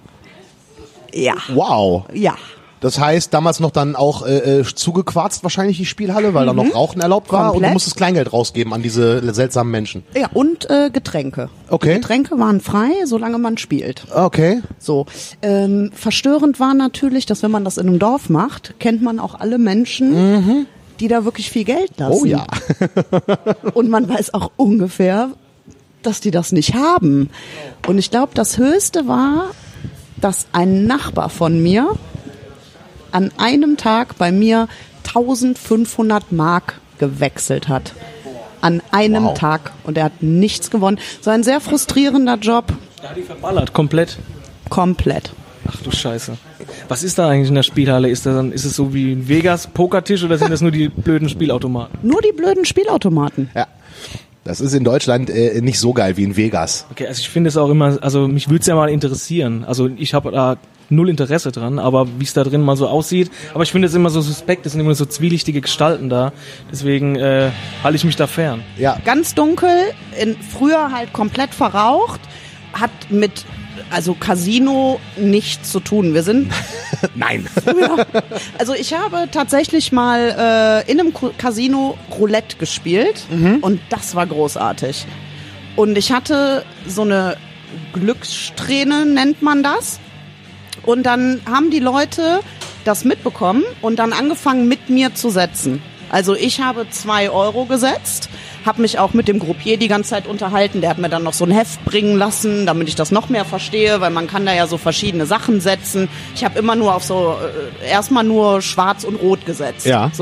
Ja, Wow. ja. Das heißt, damals noch dann auch äh, äh, zugequarzt wahrscheinlich die Spielhalle, weil da noch Rauchen erlaubt war und du Komplett. musstest Kleingeld rausgeben an diese seltsamen Menschen. Ja, und äh, Getränke. Okay. Die Getränke waren frei, solange man spielt. Okay. So. Ähm, verstörend war natürlich, dass wenn man das in einem Dorf macht, kennt man auch alle Menschen, die da wirklich viel Geld lassen. Oh ja. Und man weiß auch ungefähr, dass die das nicht haben. Und ich glaube, das Höchste war, dass ein Nachbar von mir an einem Tag bei mir eintausendfünfhundert Mark gewechselt hat. An einem Wow. Tag. Und er hat nichts gewonnen. So ein sehr frustrierender Job. Da hat die verballert, komplett. Komplett. Ach du Scheiße. Was ist da eigentlich in der Spielhalle? Ist, da dann, ist es so wie ein Vegas-Pokertisch oder sind das nur die blöden Spielautomaten? Nur die blöden Spielautomaten. Ja. Das ist in Deutschland äh, nicht so geil wie in Vegas. Okay, also ich finde es auch immer, also mich würde es ja mal interessieren. Also ich habe da null Interesse dran, aber wie es da drin mal so aussieht. Aber ich finde es immer so suspekt, es sind immer so zwielichtige Gestalten da. Deswegen äh, halte ich mich da fern. Ja. Ganz dunkel, in, früher halt komplett verraucht, hat mit also Casino nichts zu tun. Wir sind Nein. früher, also ich habe tatsächlich mal äh, in einem Ku- Casino Roulette gespielt und das war großartig. Und ich hatte so eine Glückssträhne, nennt man das. Und dann haben die Leute das mitbekommen und dann angefangen mit mir zu setzen. Also ich habe zwei Euro gesetzt, habe mich auch mit dem Groupier die ganze Zeit unterhalten. Der hat mir dann noch so ein Heft bringen lassen, damit ich das noch mehr verstehe, weil man kann da ja so verschiedene Sachen setzen. Ich habe immer nur auf so, äh, erstmal nur schwarz und rot gesetzt. Ja. So.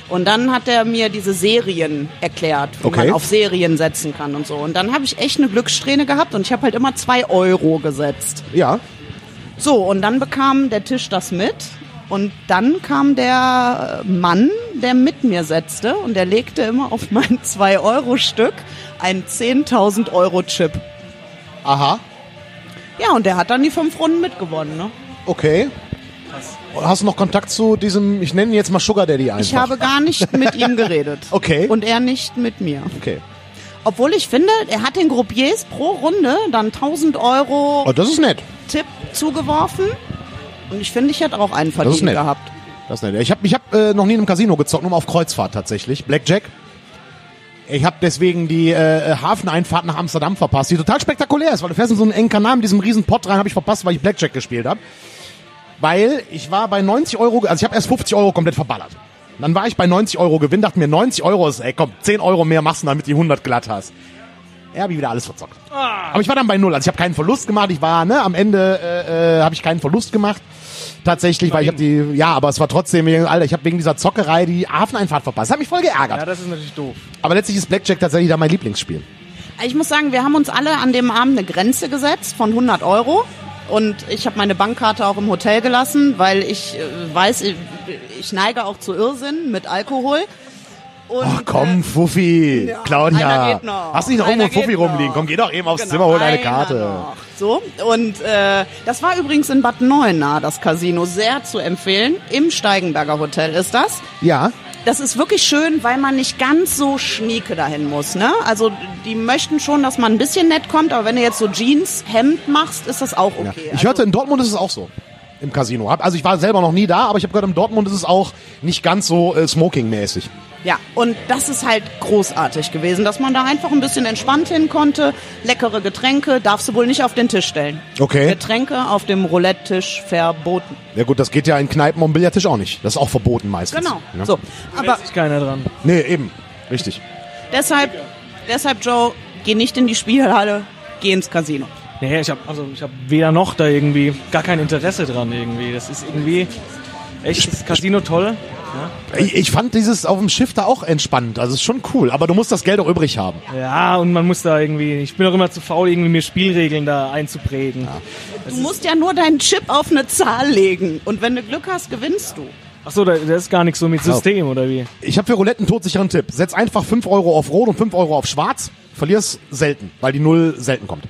Und dann hat er mir diese Serien erklärt, wie Okay. man auf Serien setzen kann und so. Und dann habe ich echt eine Glückssträhne gehabt und ich habe halt immer zwei Euro gesetzt. Ja. So, und dann bekam der Tisch das mit. Und dann kam der Mann, der mit mir setzte und der legte immer auf mein zwei Euro Stück ein zehntausend Euro Chip. Aha. Ja, und der hat dann die fünf Runden mitgewonnen, ne? Okay. Hast du noch Kontakt zu diesem, ich nenne ihn jetzt mal Sugar Daddy einfach? Ich habe gar nicht mit ihm geredet. Okay. Und er nicht mit mir. Okay. Obwohl ich finde, er hat den Groupiers pro Runde dann tausend Euro Oh, das ist nett. Tipp zugeworfen. Und ich finde, ich hätte auch einen ist verdient nett. gehabt. Das ist nett. Ich habe ich hab, äh, noch nie in einem Casino gezockt, nur mal auf Kreuzfahrt tatsächlich. Blackjack. Ich habe deswegen die äh, Hafeneinfahrt nach Amsterdam verpasst, die total spektakulär ist, weil du fährst in so einen engen Kanal mit diesem riesen Pott rein, habe ich verpasst, weil ich Blackjack gespielt habe. Weil ich war bei neunzig Euro, also ich habe erst fünfzig Euro komplett verballert. Dann war ich bei neunzig Euro Gewinn, dachte mir, neunzig Euro ist, ey komm, zehn Euro mehr machst du, damit die hundert glatt hast. Ja, habe ich wieder alles verzockt. Aber ich war dann bei null, also ich habe keinen Verlust gemacht, ich war, ne, am Ende äh, äh, habe ich keinen Verlust gemacht. Tatsächlich, weil ich habe die, ja, aber es war trotzdem, Alter, ich habe wegen dieser Zockerei die Hafeneinfahrt verpasst. Das hat mich voll geärgert. Ja, das ist natürlich doof. Aber letztlich ist Blackjack tatsächlich da mein Lieblingsspiel. Ich muss sagen, wir haben uns alle an dem Abend eine Grenze gesetzt von hundert Euro. Und ich habe meine Bankkarte auch im Hotel gelassen, weil ich äh, weiß, ich, ich neige auch zu Irrsinn mit Alkohol. Und, Ach komm, äh, Fuffi, ja, Claudia. einer geht noch. Hast du nicht noch irgendwo Einer einen Fuffi geht rumliegen? noch. Komm, geh doch eben aufs Genau, Zimmer, hol deine einer Karte. noch. So, und äh, das war übrigens in Bad Neuenahr, das Casino, sehr zu empfehlen. Im Steigenberger Hotel ist das. Ja, Das ist wirklich schön, weil man nicht ganz so schnieke dahin muss, ne? Also die möchten schon, dass man ein bisschen nett kommt, aber wenn du jetzt so Jeans, Hemd machst, ist das auch ja. okay. Ich also, hörte, in Dortmund ist es auch so. Im Casino. Hab- Also ich war selber noch nie da, aber ich habe gehört, in Dortmund ist es auch nicht ganz so äh, smoking-mäßig. ja, und das ist halt großartig gewesen, dass man da einfach ein bisschen entspannt hin konnte. Leckere Getränke darfst du wohl nicht auf den Tisch stellen. Okay. Getränke auf dem Roulette-Tisch verboten. Ja gut, das geht ja in Kneipen und Billardtisch auch nicht. Das ist auch verboten meistens. Genau. Ja. So, aber Hält sich keiner dran. Nee, eben. Richtig. deshalb, deshalb Joe, geh nicht in die Spielhalle, geh ins Casino. Nee, ich habe also ich habe weder noch da irgendwie gar kein Interesse dran irgendwie. Das ist irgendwie echt das Casino toll. Ja. Ich, ich fand dieses auf dem Schiff da auch entspannt. Also ist schon cool. Aber du musst das Geld auch übrig haben. Ja, und man muss da irgendwie, ich bin auch immer zu faul, irgendwie mir Spielregeln da einzuprägen. Du musst ja nur deinen Chip auf eine Zahl legen und wenn du Glück hast, gewinnst du. Ach so, da, das ist gar nichts so mit System, oder wie? Ich habe für Roulette einen todsicheren Tipp. Setz einfach fünf Euro auf Rot und fünf Euro auf Schwarz. Verlierst selten, weil die Null selten kommt.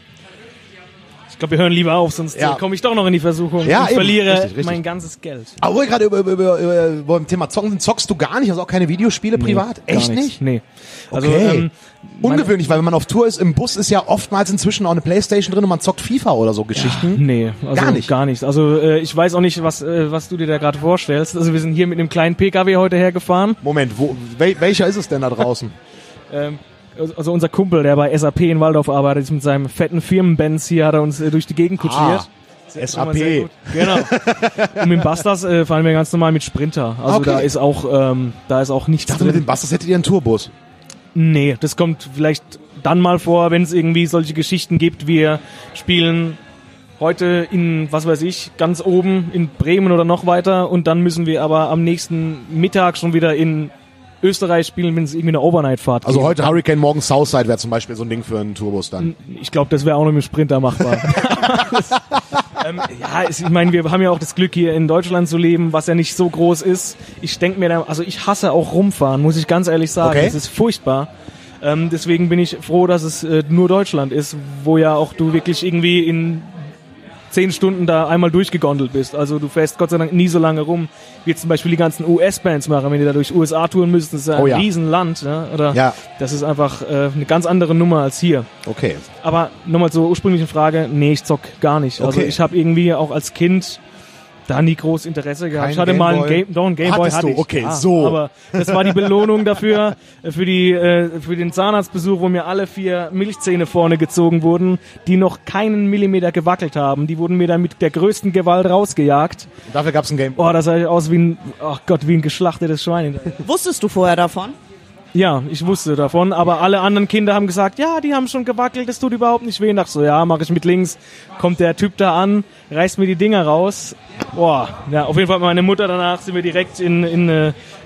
Ich glaube, wir hören lieber auf, sonst Ja. äh, komme ich doch noch in die Versuchung Ja, und eben. verliere Richtig, richtig. mein ganzes Geld. Aber wo wir gerade über, über, über, über, über dem Thema Zocken sind, zockst du gar nicht? Also auch keine Videospiele privat? Gar Echt nichts. nicht? Nee. Also, Okay. ähm, meine- Ungewöhnlich, weil wenn man auf Tour ist, im Bus ist ja oftmals inzwischen auch eine Playstation drin und man zockt FIFA oder so Geschichten. Nee, also Gar nicht? Gar nichts. Also äh, ich weiß auch nicht, was äh, was du dir da gerade vorstellst. Also wir sind hier mit einem kleinen P K W heute hergefahren. Moment, wo, wel, welcher ist es denn da draußen? Ähm, also unser Kumpel, der bei S A P in Waldorf arbeitet, ist mit seinem fetten Firmenbenz hier, hat er uns äh, durch die Gegend kutschiert. S Schon A mal sehr P. gut. Genau. Und mit dem Bastas äh, fahren wir ganz normal mit Sprinter. Also Okay. da ist auch ähm, da ist auch nichts Ich dachte, mit drin. dem Bastas hättet ihr einen Tourbus. Nee, das kommt vielleicht dann mal vor, wenn es irgendwie solche Geschichten gibt. Wir spielen heute in, was weiß ich, ganz oben in Bremen oder noch weiter und dann müssen wir aber am nächsten Mittag schon wieder in Österreich spielen, wenn es irgendwie eine Overnight-Fahrt Also gibt. heute Hurricane, morgen Southside wäre zum Beispiel so ein Ding für einen Tourbus dann. Ich glaube, das wäre auch noch mit dem Sprinter machbar. das, ähm, ja, es, ich meine, wir haben ja auch das Glück, hier in Deutschland zu leben, was ja nicht so groß ist. Ich denke mir, da, also ich hasse auch rumfahren, muss ich ganz ehrlich sagen. Okay. Das ist furchtbar. Ähm, deswegen bin ich froh, dass es äh, nur Deutschland ist, wo ja auch du wirklich irgendwie in zehn Stunden da einmal durchgegondelt bist. Also du fährst Gott sei Dank nie so lange rum, wie zum Beispiel die ganzen U S-Bands machen, wenn die da durch U S A touren müssen. Das ist ja Oh ein ja. Riesenland. Ne? Oder Ja. Das ist einfach äh, eine ganz andere Nummer als hier. Okay. Aber nochmal zur ursprünglichen Frage, nee, ich zock gar nicht. Also Okay. ich habe irgendwie auch als Kind da nie groß Interesse gehabt. Kein ich hatte mal einen Gameboy? Game, doch, einen Gameboy Hattest hatte du? ich. Okay, ja, so. Aber das war die Belohnung dafür, äh, für die, äh, für den Zahnarztbesuch, wo mir alle vier Milchzähne vorne gezogen wurden, die noch keinen Millimeter gewackelt haben. Die wurden mir dann mit der größten Gewalt rausgejagt. Und dafür gab's ein Game. Oh, das sah ich aus wie ein, ach Gott, wie ein geschlachtetes Schwein. Wusstest du vorher davon? Ja, ich wusste davon, aber alle anderen Kinder haben gesagt, ja, die haben schon gewackelt, das tut überhaupt nicht weh. Und dachte so, ja, mache ich mit links. Kommt der Typ da an, reißt mir die Dinger raus. Boah, ja, auf jeden Fall meine Mutter danach sind wir direkt in, in, äh,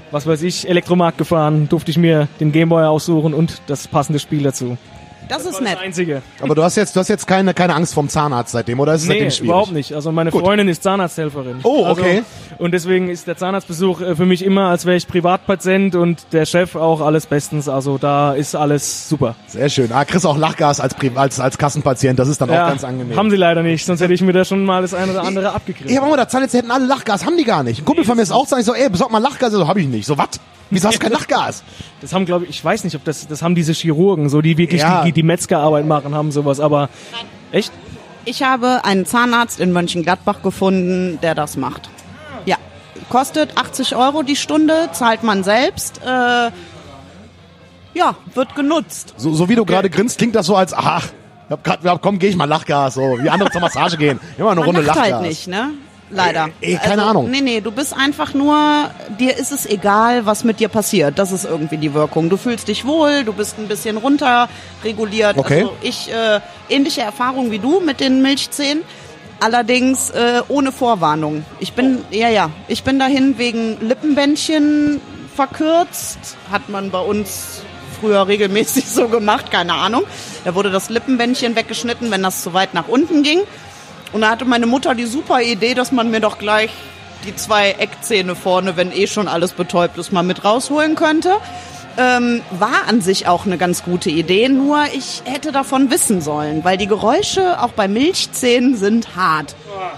was weiß ich, Elektromarkt gefahren, durfte ich mir den Gameboy aussuchen und das passende Spiel dazu. Das ist Das nett. Einzige. Aber du hast jetzt, du hast jetzt keine, keine Angst vorm Zahnarzt seitdem, oder ist es Nee, seitdem schwierig? überhaupt nicht. Also meine Gut. Freundin ist Zahnarzthelferin. Oh, okay. Also, und deswegen ist der Zahnarztbesuch äh, für mich immer, als wäre ich Privatpatient und der Chef auch alles bestens. Also da ist alles super. Sehr schön. Ah, kriegst auch Lachgas als, Pri- als, als Kassenpatient, das ist dann auch ganz angenehm. haben sie leider nicht, sonst hätte ich mir da schon mal das eine oder andere abgekriegt. Ja, Mama, da Zahnärzte hätten alle Lachgas, haben die gar nicht. Ein Kumpel von mir ist auch Zahnarzt, ich so, ey, besorg mal Lachgas, so, hab ich nicht. So, was? Wieso hast du kein Lachgas? Das haben, glaube ich, ich weiß nicht, ob das, das haben diese Chirurgen, so die wirklich Ja. die, die Metzgerarbeit machen, haben sowas, aber echt? Ich habe einen Zahnarzt in Mönchengladbach gefunden, der das macht. Ja, kostet achtzig Euro die Stunde, zahlt man selbst. Äh, ja, wird genutzt. So, so wie du gerade grinst, klingt das so als, ach, ich hab grad, ja, komm, geh ich mal Lachgas, so, wie andere zur Massage gehen. Immer eine Man Runde lacht Lachgas. halt nicht, ne? Leider. Äh, äh, keine Ahnung. Nee, nee, du bist einfach nur, dir ist es egal, was mit dir passiert. Das ist irgendwie die Wirkung. Du fühlst dich wohl, du bist ein bisschen runterreguliert. Okay. Also ich, äh, ähnliche Erfahrung wie du mit den Milchzähnen. Allerdings äh, ohne Vorwarnung. Ich bin, ja, ja, ich bin dahin wegen Lippenbändchen verkürzt. Hat man bei uns früher regelmäßig so gemacht, keine Ahnung. Da wurde das Lippenbändchen weggeschnitten, wenn das zu weit nach unten ging. Und da hatte meine Mutter die super Idee, dass man mir doch gleich die zwei Eckzähne vorne, wenn eh schon alles betäubt ist, mal mit rausholen könnte. Ähm, war an sich auch eine ganz gute Idee, nur ich hätte davon wissen sollen, weil die Geräusche auch bei Milchzähnen sind hart.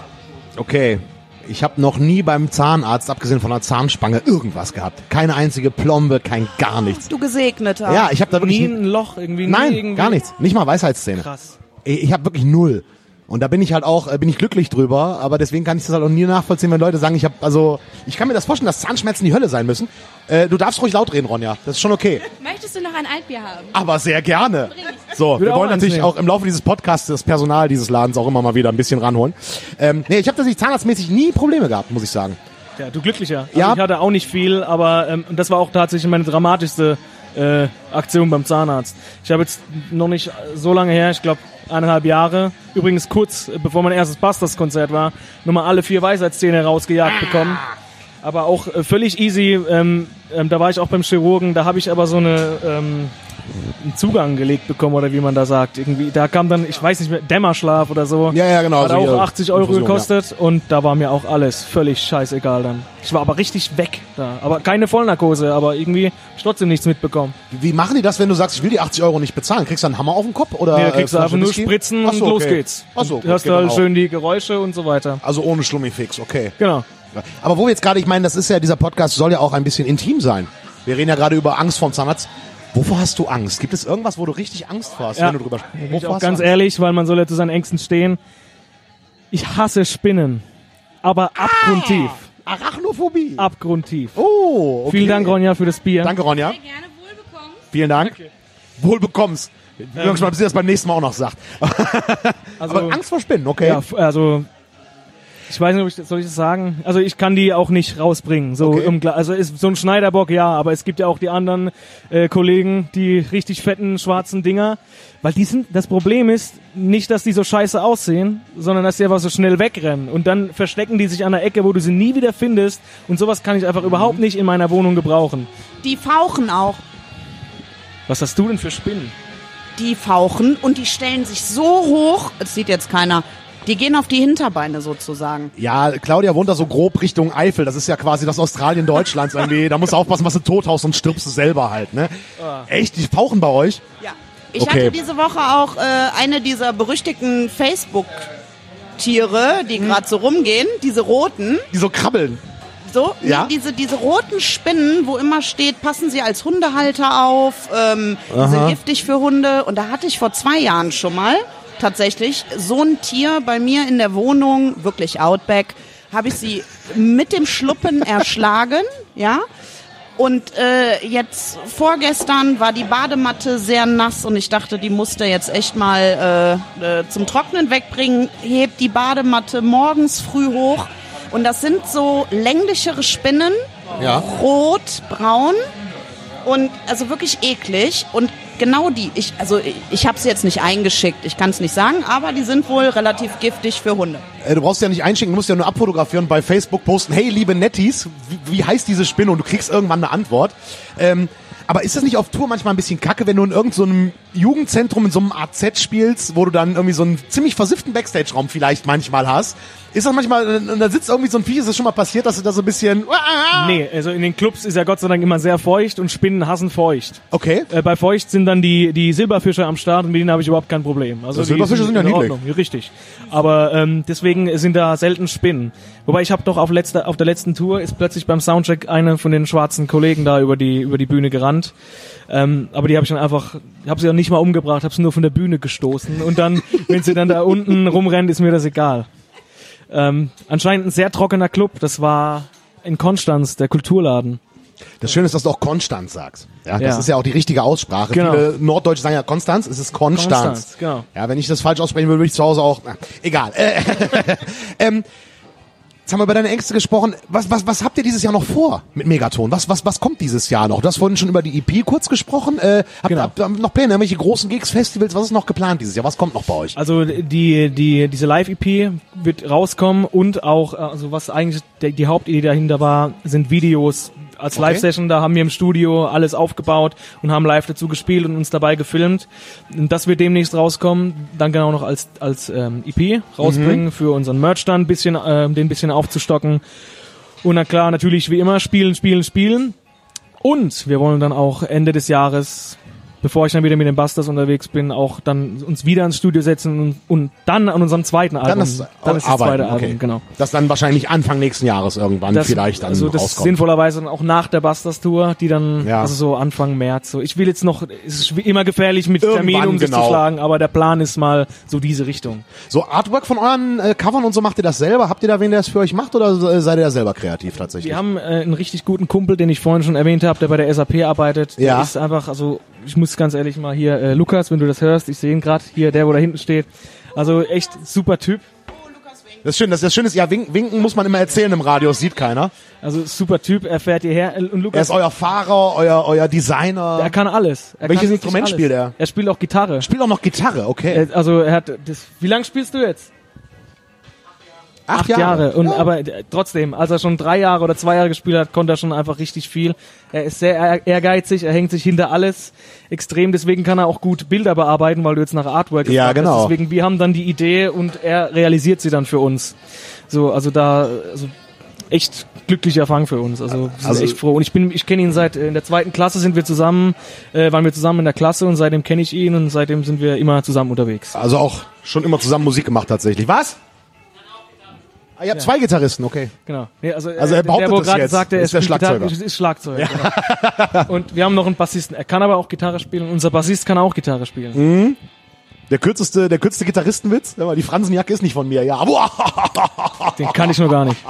Okay. Ich habe noch nie beim Zahnarzt, abgesehen von einer Zahnspange, irgendwas gehabt. Keine einzige Plombe, kein gar nichts. Du Gesegneter. Ja, ich habe da wirklich... Nie ein Loch irgendwie. nie Nein, irgendwie. gar nichts. Nicht mal Weisheitszähne. Krass. Ich habe wirklich null. Und da bin ich halt auch, äh, bin ich glücklich drüber, aber deswegen kann ich das halt auch nie nachvollziehen, wenn Leute sagen, ich habe, also, ich kann mir das vorstellen, dass Zahnschmerzen die Hölle sein müssen. Äh, du darfst ruhig laut reden, Ronja, das ist schon okay. Möchtest du noch ein Altbier haben? Aber sehr gerne. So, wir auch wollen eins natürlich nehmen. auch im Laufe dieses Podcasts das Personal dieses Ladens auch immer mal wieder ein bisschen ranholen. Ähm, nee, ich habe tatsächlich zahnarztmäßig nie Probleme gehabt, muss ich sagen. Ja, du glücklicher. Also Ja. ich hatte auch nicht viel, aber ähm, das war auch tatsächlich meine dramatischste äh, Aktion beim Zahnarzt. Ich habe jetzt noch nicht so lange her, ich glaube eineinhalb Jahre, übrigens kurz äh, bevor mein erstes Busters-Konzert war, nochmal alle vier Weisheitszähne rausgejagt bekommen. Aber auch äh, völlig easy. Ähm, ähm, da war ich auch beim Chirurgen, da habe ich aber so eine ähm, einen Zugang gelegt bekommen oder wie man da sagt. Irgendwie, da kam dann, ich weiß nicht mehr, Dämmerschlaf oder so. Ja, ja, genau. Hat so auch hier achtzig Euro Infusion, gekostet und da war mir auch alles völlig scheißegal dann. Ich war aber richtig weg da. Aber keine Vollnarkose, aber irgendwie hab ich trotzdem nichts mitbekommen. Ja. Wie machen die das, wenn du sagst, ich will die achtzig Euro nicht bezahlen? Kriegst du einen Hammer auf den Kopf? Oder, Nee, da kriegst äh, du einfach Flasche nur Whisky? Spritzen Ach so, und los okay. geht's. Ach so, Und gut, hörst geht du dann halt auch. schön die Geräusche und so weiter. Also ohne Schlummifix, okay. Genau. Aber wo wir jetzt gerade, ich meine, das ist ja, dieser Podcast soll ja auch ein bisschen intim sein. Wir reden ja gerade über Angst vorm Zahnarzt. Wovor hast du Angst? Gibt es irgendwas, wo du richtig Angst vor hast, Ja. wenn du drüber sprichst? Bin ich auch ganz ehrlich, weil man soll ja zu seinen Ängsten stehen. Ich hasse Spinnen. Aber abgrundtief. Arachnophobie. Abgrundtief. Oh, okay. Vielen Dank, Ronja, für das Bier. Danke, Ronja. Sehr gerne wohlbekommen. Vielen Dank. Wohl bekommst. Ich bin Ähm. gespannt, bis sie das beim nächsten Mal auch noch sagt. Also, Aber Angst vor Spinnen, okay. ja, f- also ich weiß nicht, ob ich das, soll ich das sagen? Also ich kann die auch nicht rausbringen. So Okay. im, Gla- also ist so ein Schneiderbock, ja, aber es gibt ja auch die anderen äh, Kollegen, die richtig fetten schwarzen Dinger, weil die sind. Das Problem ist nicht, dass die so scheiße aussehen, sondern dass die einfach so schnell wegrennen und dann verstecken die sich an der Ecke, wo du sie nie wieder findest und sowas kann ich einfach überhaupt nicht in meiner Wohnung gebrauchen. Die fauchen auch. Was hast du denn für Spinnen? Die fauchen und die stellen sich so hoch, das sieht jetzt keiner, die gehen auf die Hinterbeine sozusagen. Ja, Claudia wohnt da so grob Richtung Eifel. Das ist ja quasi das Australien Deutschlands irgendwie. Da musst du aufpassen, was du tot haust und stirbst du selber halt, ne? Echt? Die fauchen bei euch? Ja. Ich Okay. hatte diese Woche auch äh, eine dieser berüchtigten Facebook-Tiere, die gerade so rumgehen, diese roten. Die so krabbeln. So, Ja. nee, diese, diese roten Spinnen, wo immer steht, passen Sie als Hundehalter auf, ähm, die sind giftig für Hunde. Und da hatte ich vor zwei Jahren schon mal tatsächlich so ein Tier bei mir in der Wohnung, wirklich Outback, habe ich sie mit dem Schluppen erschlagen, ja. Und äh, jetzt vorgestern war die Badematte sehr nass und ich dachte, die musste jetzt echt mal äh, äh, zum Trocknen wegbringen. Hebt die Badematte morgens früh hoch und das sind so länglichere Spinnen, Ja. rot, braun und also wirklich eklig. Und genau die. Ich, also ich, ich habe sie jetzt nicht eingeschickt, ich kann es nicht sagen, aber die sind wohl relativ giftig für Hunde. Äh, du brauchst ja nicht einschicken, du musst ja nur abfotografieren und bei Facebook posten, hey, liebe Netties, wie, wie heißt diese Spinne? Und du kriegst irgendwann eine Antwort. Ähm, aber ist das nicht auf Tour manchmal ein bisschen kacke, wenn du in irgendeinem so einem Jugendzentrum in so einem A Z spielst, wo du dann irgendwie so einen ziemlich versifften Backstage-Raum vielleicht manchmal hast? Ist das manchmal, und da sitzt irgendwie so ein Viech, ist das schon mal passiert, dass du da so ein bisschen... Nee, also in den Clubs ist ja Gott sei Dank immer sehr feucht und Spinnen hassen feucht. Okay. Äh, bei feucht sind dann die, die Silberfische am Start und mit denen habe ich überhaupt kein Problem. Also Die Silberfische sind ja in niedlich. Ordnung, richtig. Aber ähm, deswegen sind da selten Spinnen. Wobei ich habe doch auf, letzter, auf der letzten Tour ist plötzlich beim Soundcheck einer von den schwarzen Kollegen da über die, über die Bühne gerannt. Ähm, aber die habe ich dann einfach, habe sie auch nicht mal umgebracht, habe sie nur von der Bühne gestoßen. Und dann, wenn sie dann da unten rumrennt, ist mir das egal. Ähm, anscheinend ein sehr trockener Club. Das war in Konstanz, der Kulturladen. Das Schöne ist, dass du auch Konstanz sagst. Ja, das Ja. ist ja auch die richtige Aussprache. Genau. Viele Norddeutsche sagen ja Konstanz, es ist Konstanz. Konstanz, genau. Ja, wenn ich das falsch aussprechen würde, würde ich zu Hause auch... Na, egal. Äh, ähm, jetzt haben wir über deine Ängste gesprochen. Was, was, was habt ihr dieses Jahr noch vor mit Megaton? Was, was, was kommt dieses Jahr noch? Du hast vorhin schon über die E P kurz gesprochen. Äh, habt, Genau. habt ihr noch Pläne? Irgendwelche großen Gigs, Festivals? Was ist noch geplant dieses Jahr? Was kommt noch bei euch? Also die, die, diese Live-E P wird rauskommen und auch, also was eigentlich der, die Hauptidee dahinter war, sind Videos als Okay. Live-Session. Da haben wir im Studio alles aufgebaut und haben live dazu gespielt und uns dabei gefilmt. Und das wird demnächst rauskommen. Dann genau noch als, als ähm, E P rausbringen Mhm. für unseren Merch dann ein bisschen, äh, den ein bisschen aufzustocken. Und na klar, natürlich wie immer spielen, spielen, spielen. Und wir wollen dann auch Ende des Jahres, bevor ich dann wieder mit den Busters unterwegs bin, auch dann uns wieder ins Studio setzen und, und dann an unserem zweiten Album. Dann das, dann ist das Arbeiten, zweite okay. Album, genau. Das dann wahrscheinlich Anfang nächsten Jahres irgendwann Das, vielleicht dann also das rauskommt. sinnvollerweise dann auch nach der Busters Tour, die dann Ja. also so Anfang März. So, ich will jetzt noch, es ist wie immer gefährlich mit Irgendwann, Terminen um sich genau. zu schlagen, aber der Plan ist mal so diese Richtung. So Artwork von euren äh, Covern und so, macht ihr das selber? Habt ihr da wen, der das für euch macht, oder äh, seid ihr da selber kreativ tatsächlich? Wir haben äh, einen richtig guten Kumpel, den ich vorhin schon erwähnt habe, der bei der S A P arbeitet. Der Ja. ist einfach, also ich muss ganz ehrlich mal hier, äh, Lukas, wenn du das hörst, ich sehe ihn gerade hier, der, wo da hinten steht. Also echt super Typ. Das ist schön, das, das Schöne ist, ja, winken, winken muss man immer erzählen im Radio, das sieht keiner. Also super Typ, er fährt hierher. Und Er Lukas, ist euer Fahrer, euer, euer Designer. er kann alles. Er Welches kann wirklich Instrument alles. spielt er? Er spielt auch Gitarre. Spielt auch noch Gitarre, okay. Er, also er hat das. Wie lange spielst du jetzt? Acht Jahre. Und aber äh, trotzdem, als er schon drei Jahre oder zwei Jahre gespielt hat, konnte er schon einfach richtig viel. Er ist sehr ehr- ehrgeizig, er hängt sich hinter alles extrem, deswegen kann er auch gut Bilder bearbeiten, weil du jetzt nach Artwork Ja, gefragt hast. genau. Deswegen, wir haben dann die Idee und er realisiert sie dann für uns. So, also da, also echt glücklicher Fang für uns. Also, wir sind Also- echt froh. Und ich bin, ich kenne ihn seit äh, in der zweiten Klasse sind wir zusammen, äh, waren wir zusammen in der Klasse und seitdem kenne ich ihn und seitdem sind wir immer zusammen unterwegs. Also auch schon immer zusammen Musik gemacht tatsächlich. Was? Ah, ihr habt zwei Gitarristen, okay. Genau. Nee, also, Also er äh, behauptet der, wo das gerade jetzt. sagte, er Ist der spielt Schlagzeuger. Gitarre, ist Schlagzeug. Genau. Und wir haben noch einen Bassisten. Er kann aber auch Gitarre spielen. Unser Bassist kann auch Gitarre spielen. Mhm. Der kürzeste, der kürzeste Gitarristenwitz? Ja, die Fransenjacke ist nicht von mir, ja. Den kann ich noch gar nicht.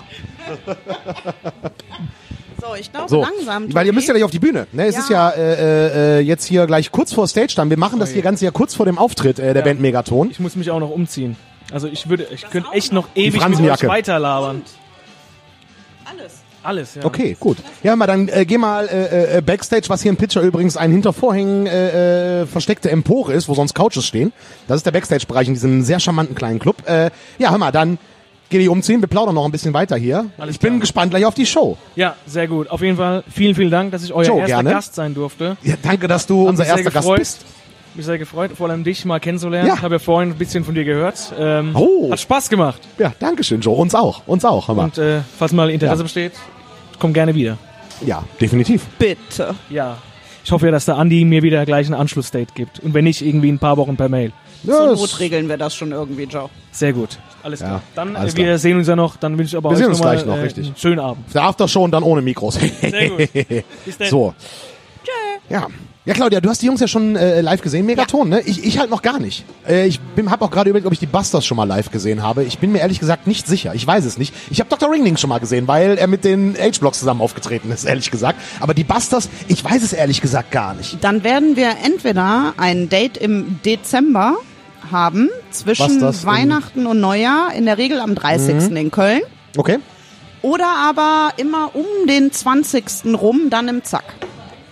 So, ich glaube So, langsam. weil ihr Tobi. müsst ja gleich auf die Bühne. Ne, es Ja. ist ja äh, äh, jetzt hier gleich kurz vor Stage dann. Wir machen das hier ganze ja kurz vor dem Auftritt äh, der Ja. Band Megaton. Ich muss mich auch noch umziehen. Also ich würde, ich könnte echt noch ewig mit euch Fransenjacke. weiterlabern. Alles. Alles, ja. Okay, gut. Ja, mal dann äh, geh mal äh, äh, Backstage, was hier im Pitcher übrigens ein hinter Vorhängen äh, äh, versteckte Empore ist, wo sonst Couches stehen. Das ist der Backstage-Bereich in diesem sehr charmanten kleinen Club. Äh, ja, hör mal, dann geh dich umziehen. Wir plaudern noch ein bisschen weiter hier. Alles ich bin klar. gespannt gleich auf die Show. Ja, sehr gut. Auf jeden Fall vielen, vielen Dank, dass ich euer Joe, erster gerne. Gast sein durfte. Ja, danke, dass du unser mich sehr erster Gast gefreut. bist. Mich sehr gefreut, vor allem dich mal kennenzulernen. Ja. Ich habe ja vorhin ein bisschen von dir gehört. Ähm, Oh. Hat Spaß gemacht. Ja, danke schön, Joe. Uns auch. Uns auch. Hör mal. Und äh, falls mal Interesse Ja. besteht, komm gerne wieder. Ja, definitiv. Bitte. Ja. Ich hoffe ja, dass der Andi mir wieder gleich ein Anschlussdate gibt. Und wenn nicht, irgendwie in ein paar Wochen per Mail. Ja, Zur das- Not regeln wir das schon irgendwie, Joe. Sehr gut. Alles Ja, klar. Dann, alles äh, wir klar. sehen uns ja noch. Dann wünsche ich aber Wir euch sehen uns noch mal, gleich noch, äh, richtig. einen schönen Abend. Der Aftershow und dann ohne Mikros. Sehr gut. Bis dann. So. Ja. Ja, Claudia, du hast die Jungs ja schon äh, live gesehen, Megaton, ne? Ich, ich halt noch gar nicht. Äh, ich habe auch gerade überlegt, ob ich die Busters schon mal live gesehen habe. Ich bin mir ehrlich gesagt nicht sicher. Ich weiß es nicht. Ich habe Doktor Ringling schon mal gesehen, weil er mit den H-Blocks zusammen aufgetreten ist, ehrlich gesagt. Aber die Busters, ich weiß es ehrlich gesagt gar nicht. Dann werden wir entweder ein Date im Dezember haben, zwischen Busters im- Weihnachten und Neujahr, in der Regel am dreißigsten in Köln. Okay? Oder aber immer um den zwanzigsten rum, dann im Zack.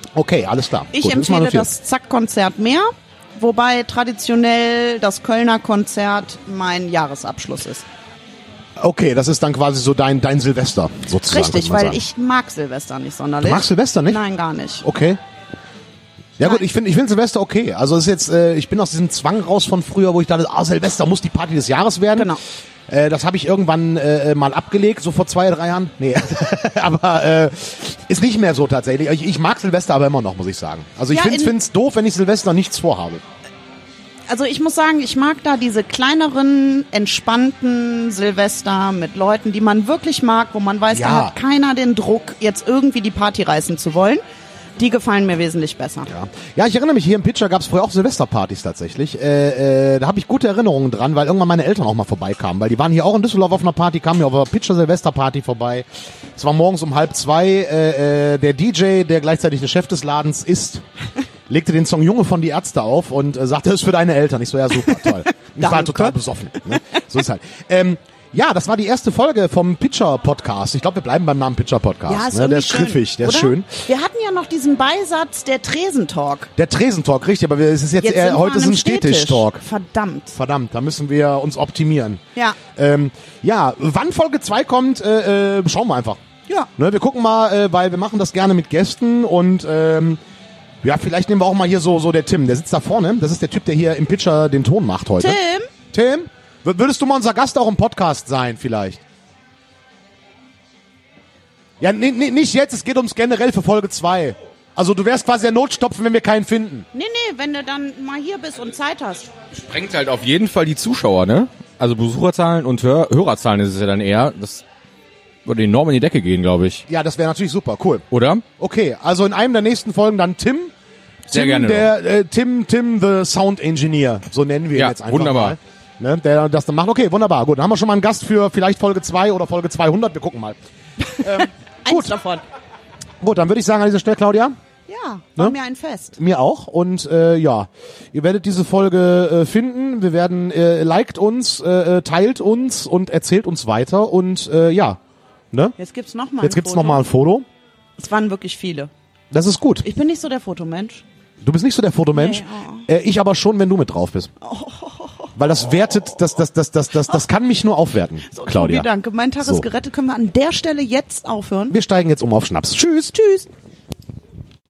Okay, alles klar. Ich Gut, ist mal empfehle notiert. das Zack-Konzert mehr, wobei traditionell das Kölner Konzert mein Jahresabschluss ist. Okay, das ist dann quasi so dein, dein Silvester sozusagen. Richtig, könnte man weil sagen. ich mag Silvester nicht sonderlich. Du magst Silvester nicht? Nein, gar nicht. Okay. Ja gut, Nein. ich finde ich finde Silvester okay. Also es ist jetzt, äh, ich bin aus diesem Zwang raus von früher, wo ich dachte, ah, Silvester muss die Party des Jahres werden. Genau. Äh, das habe ich irgendwann äh, mal abgelegt, so vor zwei, drei Jahren. Nee, aber äh, ist nicht mehr so tatsächlich. Ich, ich mag Silvester aber immer noch, muss ich sagen. Also ich Ja, finde in- es doof, wenn ich Silvester nichts vorhabe. Also ich muss sagen, ich mag da diese kleineren, entspannten Silvester mit Leuten, die man wirklich mag, wo man weiß, Ja. da hat keiner den Druck, jetzt irgendwie die Party reißen zu wollen. Die gefallen mir wesentlich besser. Ja, ja, ich erinnere mich, hier im Pitcher gab es früher auch Silvesterpartys tatsächlich. Äh, äh, da habe ich gute Erinnerungen dran, weil irgendwann meine Eltern auch mal vorbeikamen. Weil die waren hier auch in Düsseldorf auf einer Party, kamen hier auf einer Pitcher Silvesterparty vorbei. Es war morgens um halb zwei. Äh, äh, der D J, der gleichzeitig der Chef des Ladens ist, legte den Song Junge von die Ärzte auf und äh, sagte, das ist für deine Eltern. Ich so, ja super, toll. Ich war Danke. total besoffen. Ne? So ist halt. Ähm, ja, das war die erste Folge vom Pitcher-Podcast. Ich glaube, wir bleiben beim Namen Pitcher-Podcast. Ja, ist ne? Der ist irgendwie griffig, schön, der ist oder? schön. Wir hatten ja noch diesen Beisatz, der Tresentalk. Der Tresentalk, richtig, aber wir- es ist jetzt, Jetzt eher, sind wir heute an ist einem ein Städtisch-Talk. Verdammt. Verdammt, da müssen wir uns optimieren. Ja. Ähm, ja, wann Folge zwei kommt, äh, äh, schauen wir einfach. Ja. Ne, wir gucken mal, äh, weil wir machen das gerne mit Gästen und ähm, ja, vielleicht nehmen wir auch mal hier so so der Tim, der sitzt da vorne. Das ist der Typ, der hier im Pitcher den Ton macht heute. Tim? Tim, w- würdest du mal unser Gast auch im Podcast sein vielleicht? Ja, nee, nee, nicht jetzt, es geht ums generell für Folge zwei. Also du wärst quasi der Notstopfen, wenn wir keinen finden. Nee, nee, wenn du dann mal hier bist und Zeit hast. Sprengt halt auf jeden Fall die Zuschauer, ne? Also Besucherzahlen und Hör Hörerzahlen ist es ja dann eher. Das würde enorm in die Decke gehen, glaube ich. Ja, das wäre natürlich super, cool. Oder? Okay, also in einem der nächsten Folgen dann Tim. Sehr Tim, gerne Der, äh, Tim, Tim, the Sound Engineer, so nennen wir ihn Ja, jetzt einfach wunderbar. mal. Ne, der das dann macht. Okay, wunderbar, gut. Dann haben wir schon mal einen Gast für vielleicht Folge zwei oder Folge zweihundert. Wir gucken mal. Ähm, Eins gut, davon. gut, dann würde ich sagen an dieser Stelle, Claudia, Ja, war Ne? mir ein Fest. mir auch. Und äh, ja, ihr werdet diese Folge äh, finden. Wir werden, äh, liked uns, äh, teilt uns und erzählt uns weiter. Und äh, ja, ne? Jetzt gibt's noch mal Jetzt ein gibt's Foto. noch mal ein Foto. Es waren wirklich viele. Das ist gut. Ich bin nicht so der Fotomensch. Du bist nicht so der Fotomensch. Nee, äh, ich aber schon, wenn du mit drauf bist. Weil das wertet, das, das, das, das, das, das kann mich nur aufwerten, So, Claudia. Tobi, danke. Mein Tag So. ist gerettet. Können wir an der Stelle jetzt aufhören? Wir steigen jetzt um auf Schnaps. Tschüss. Tschüss.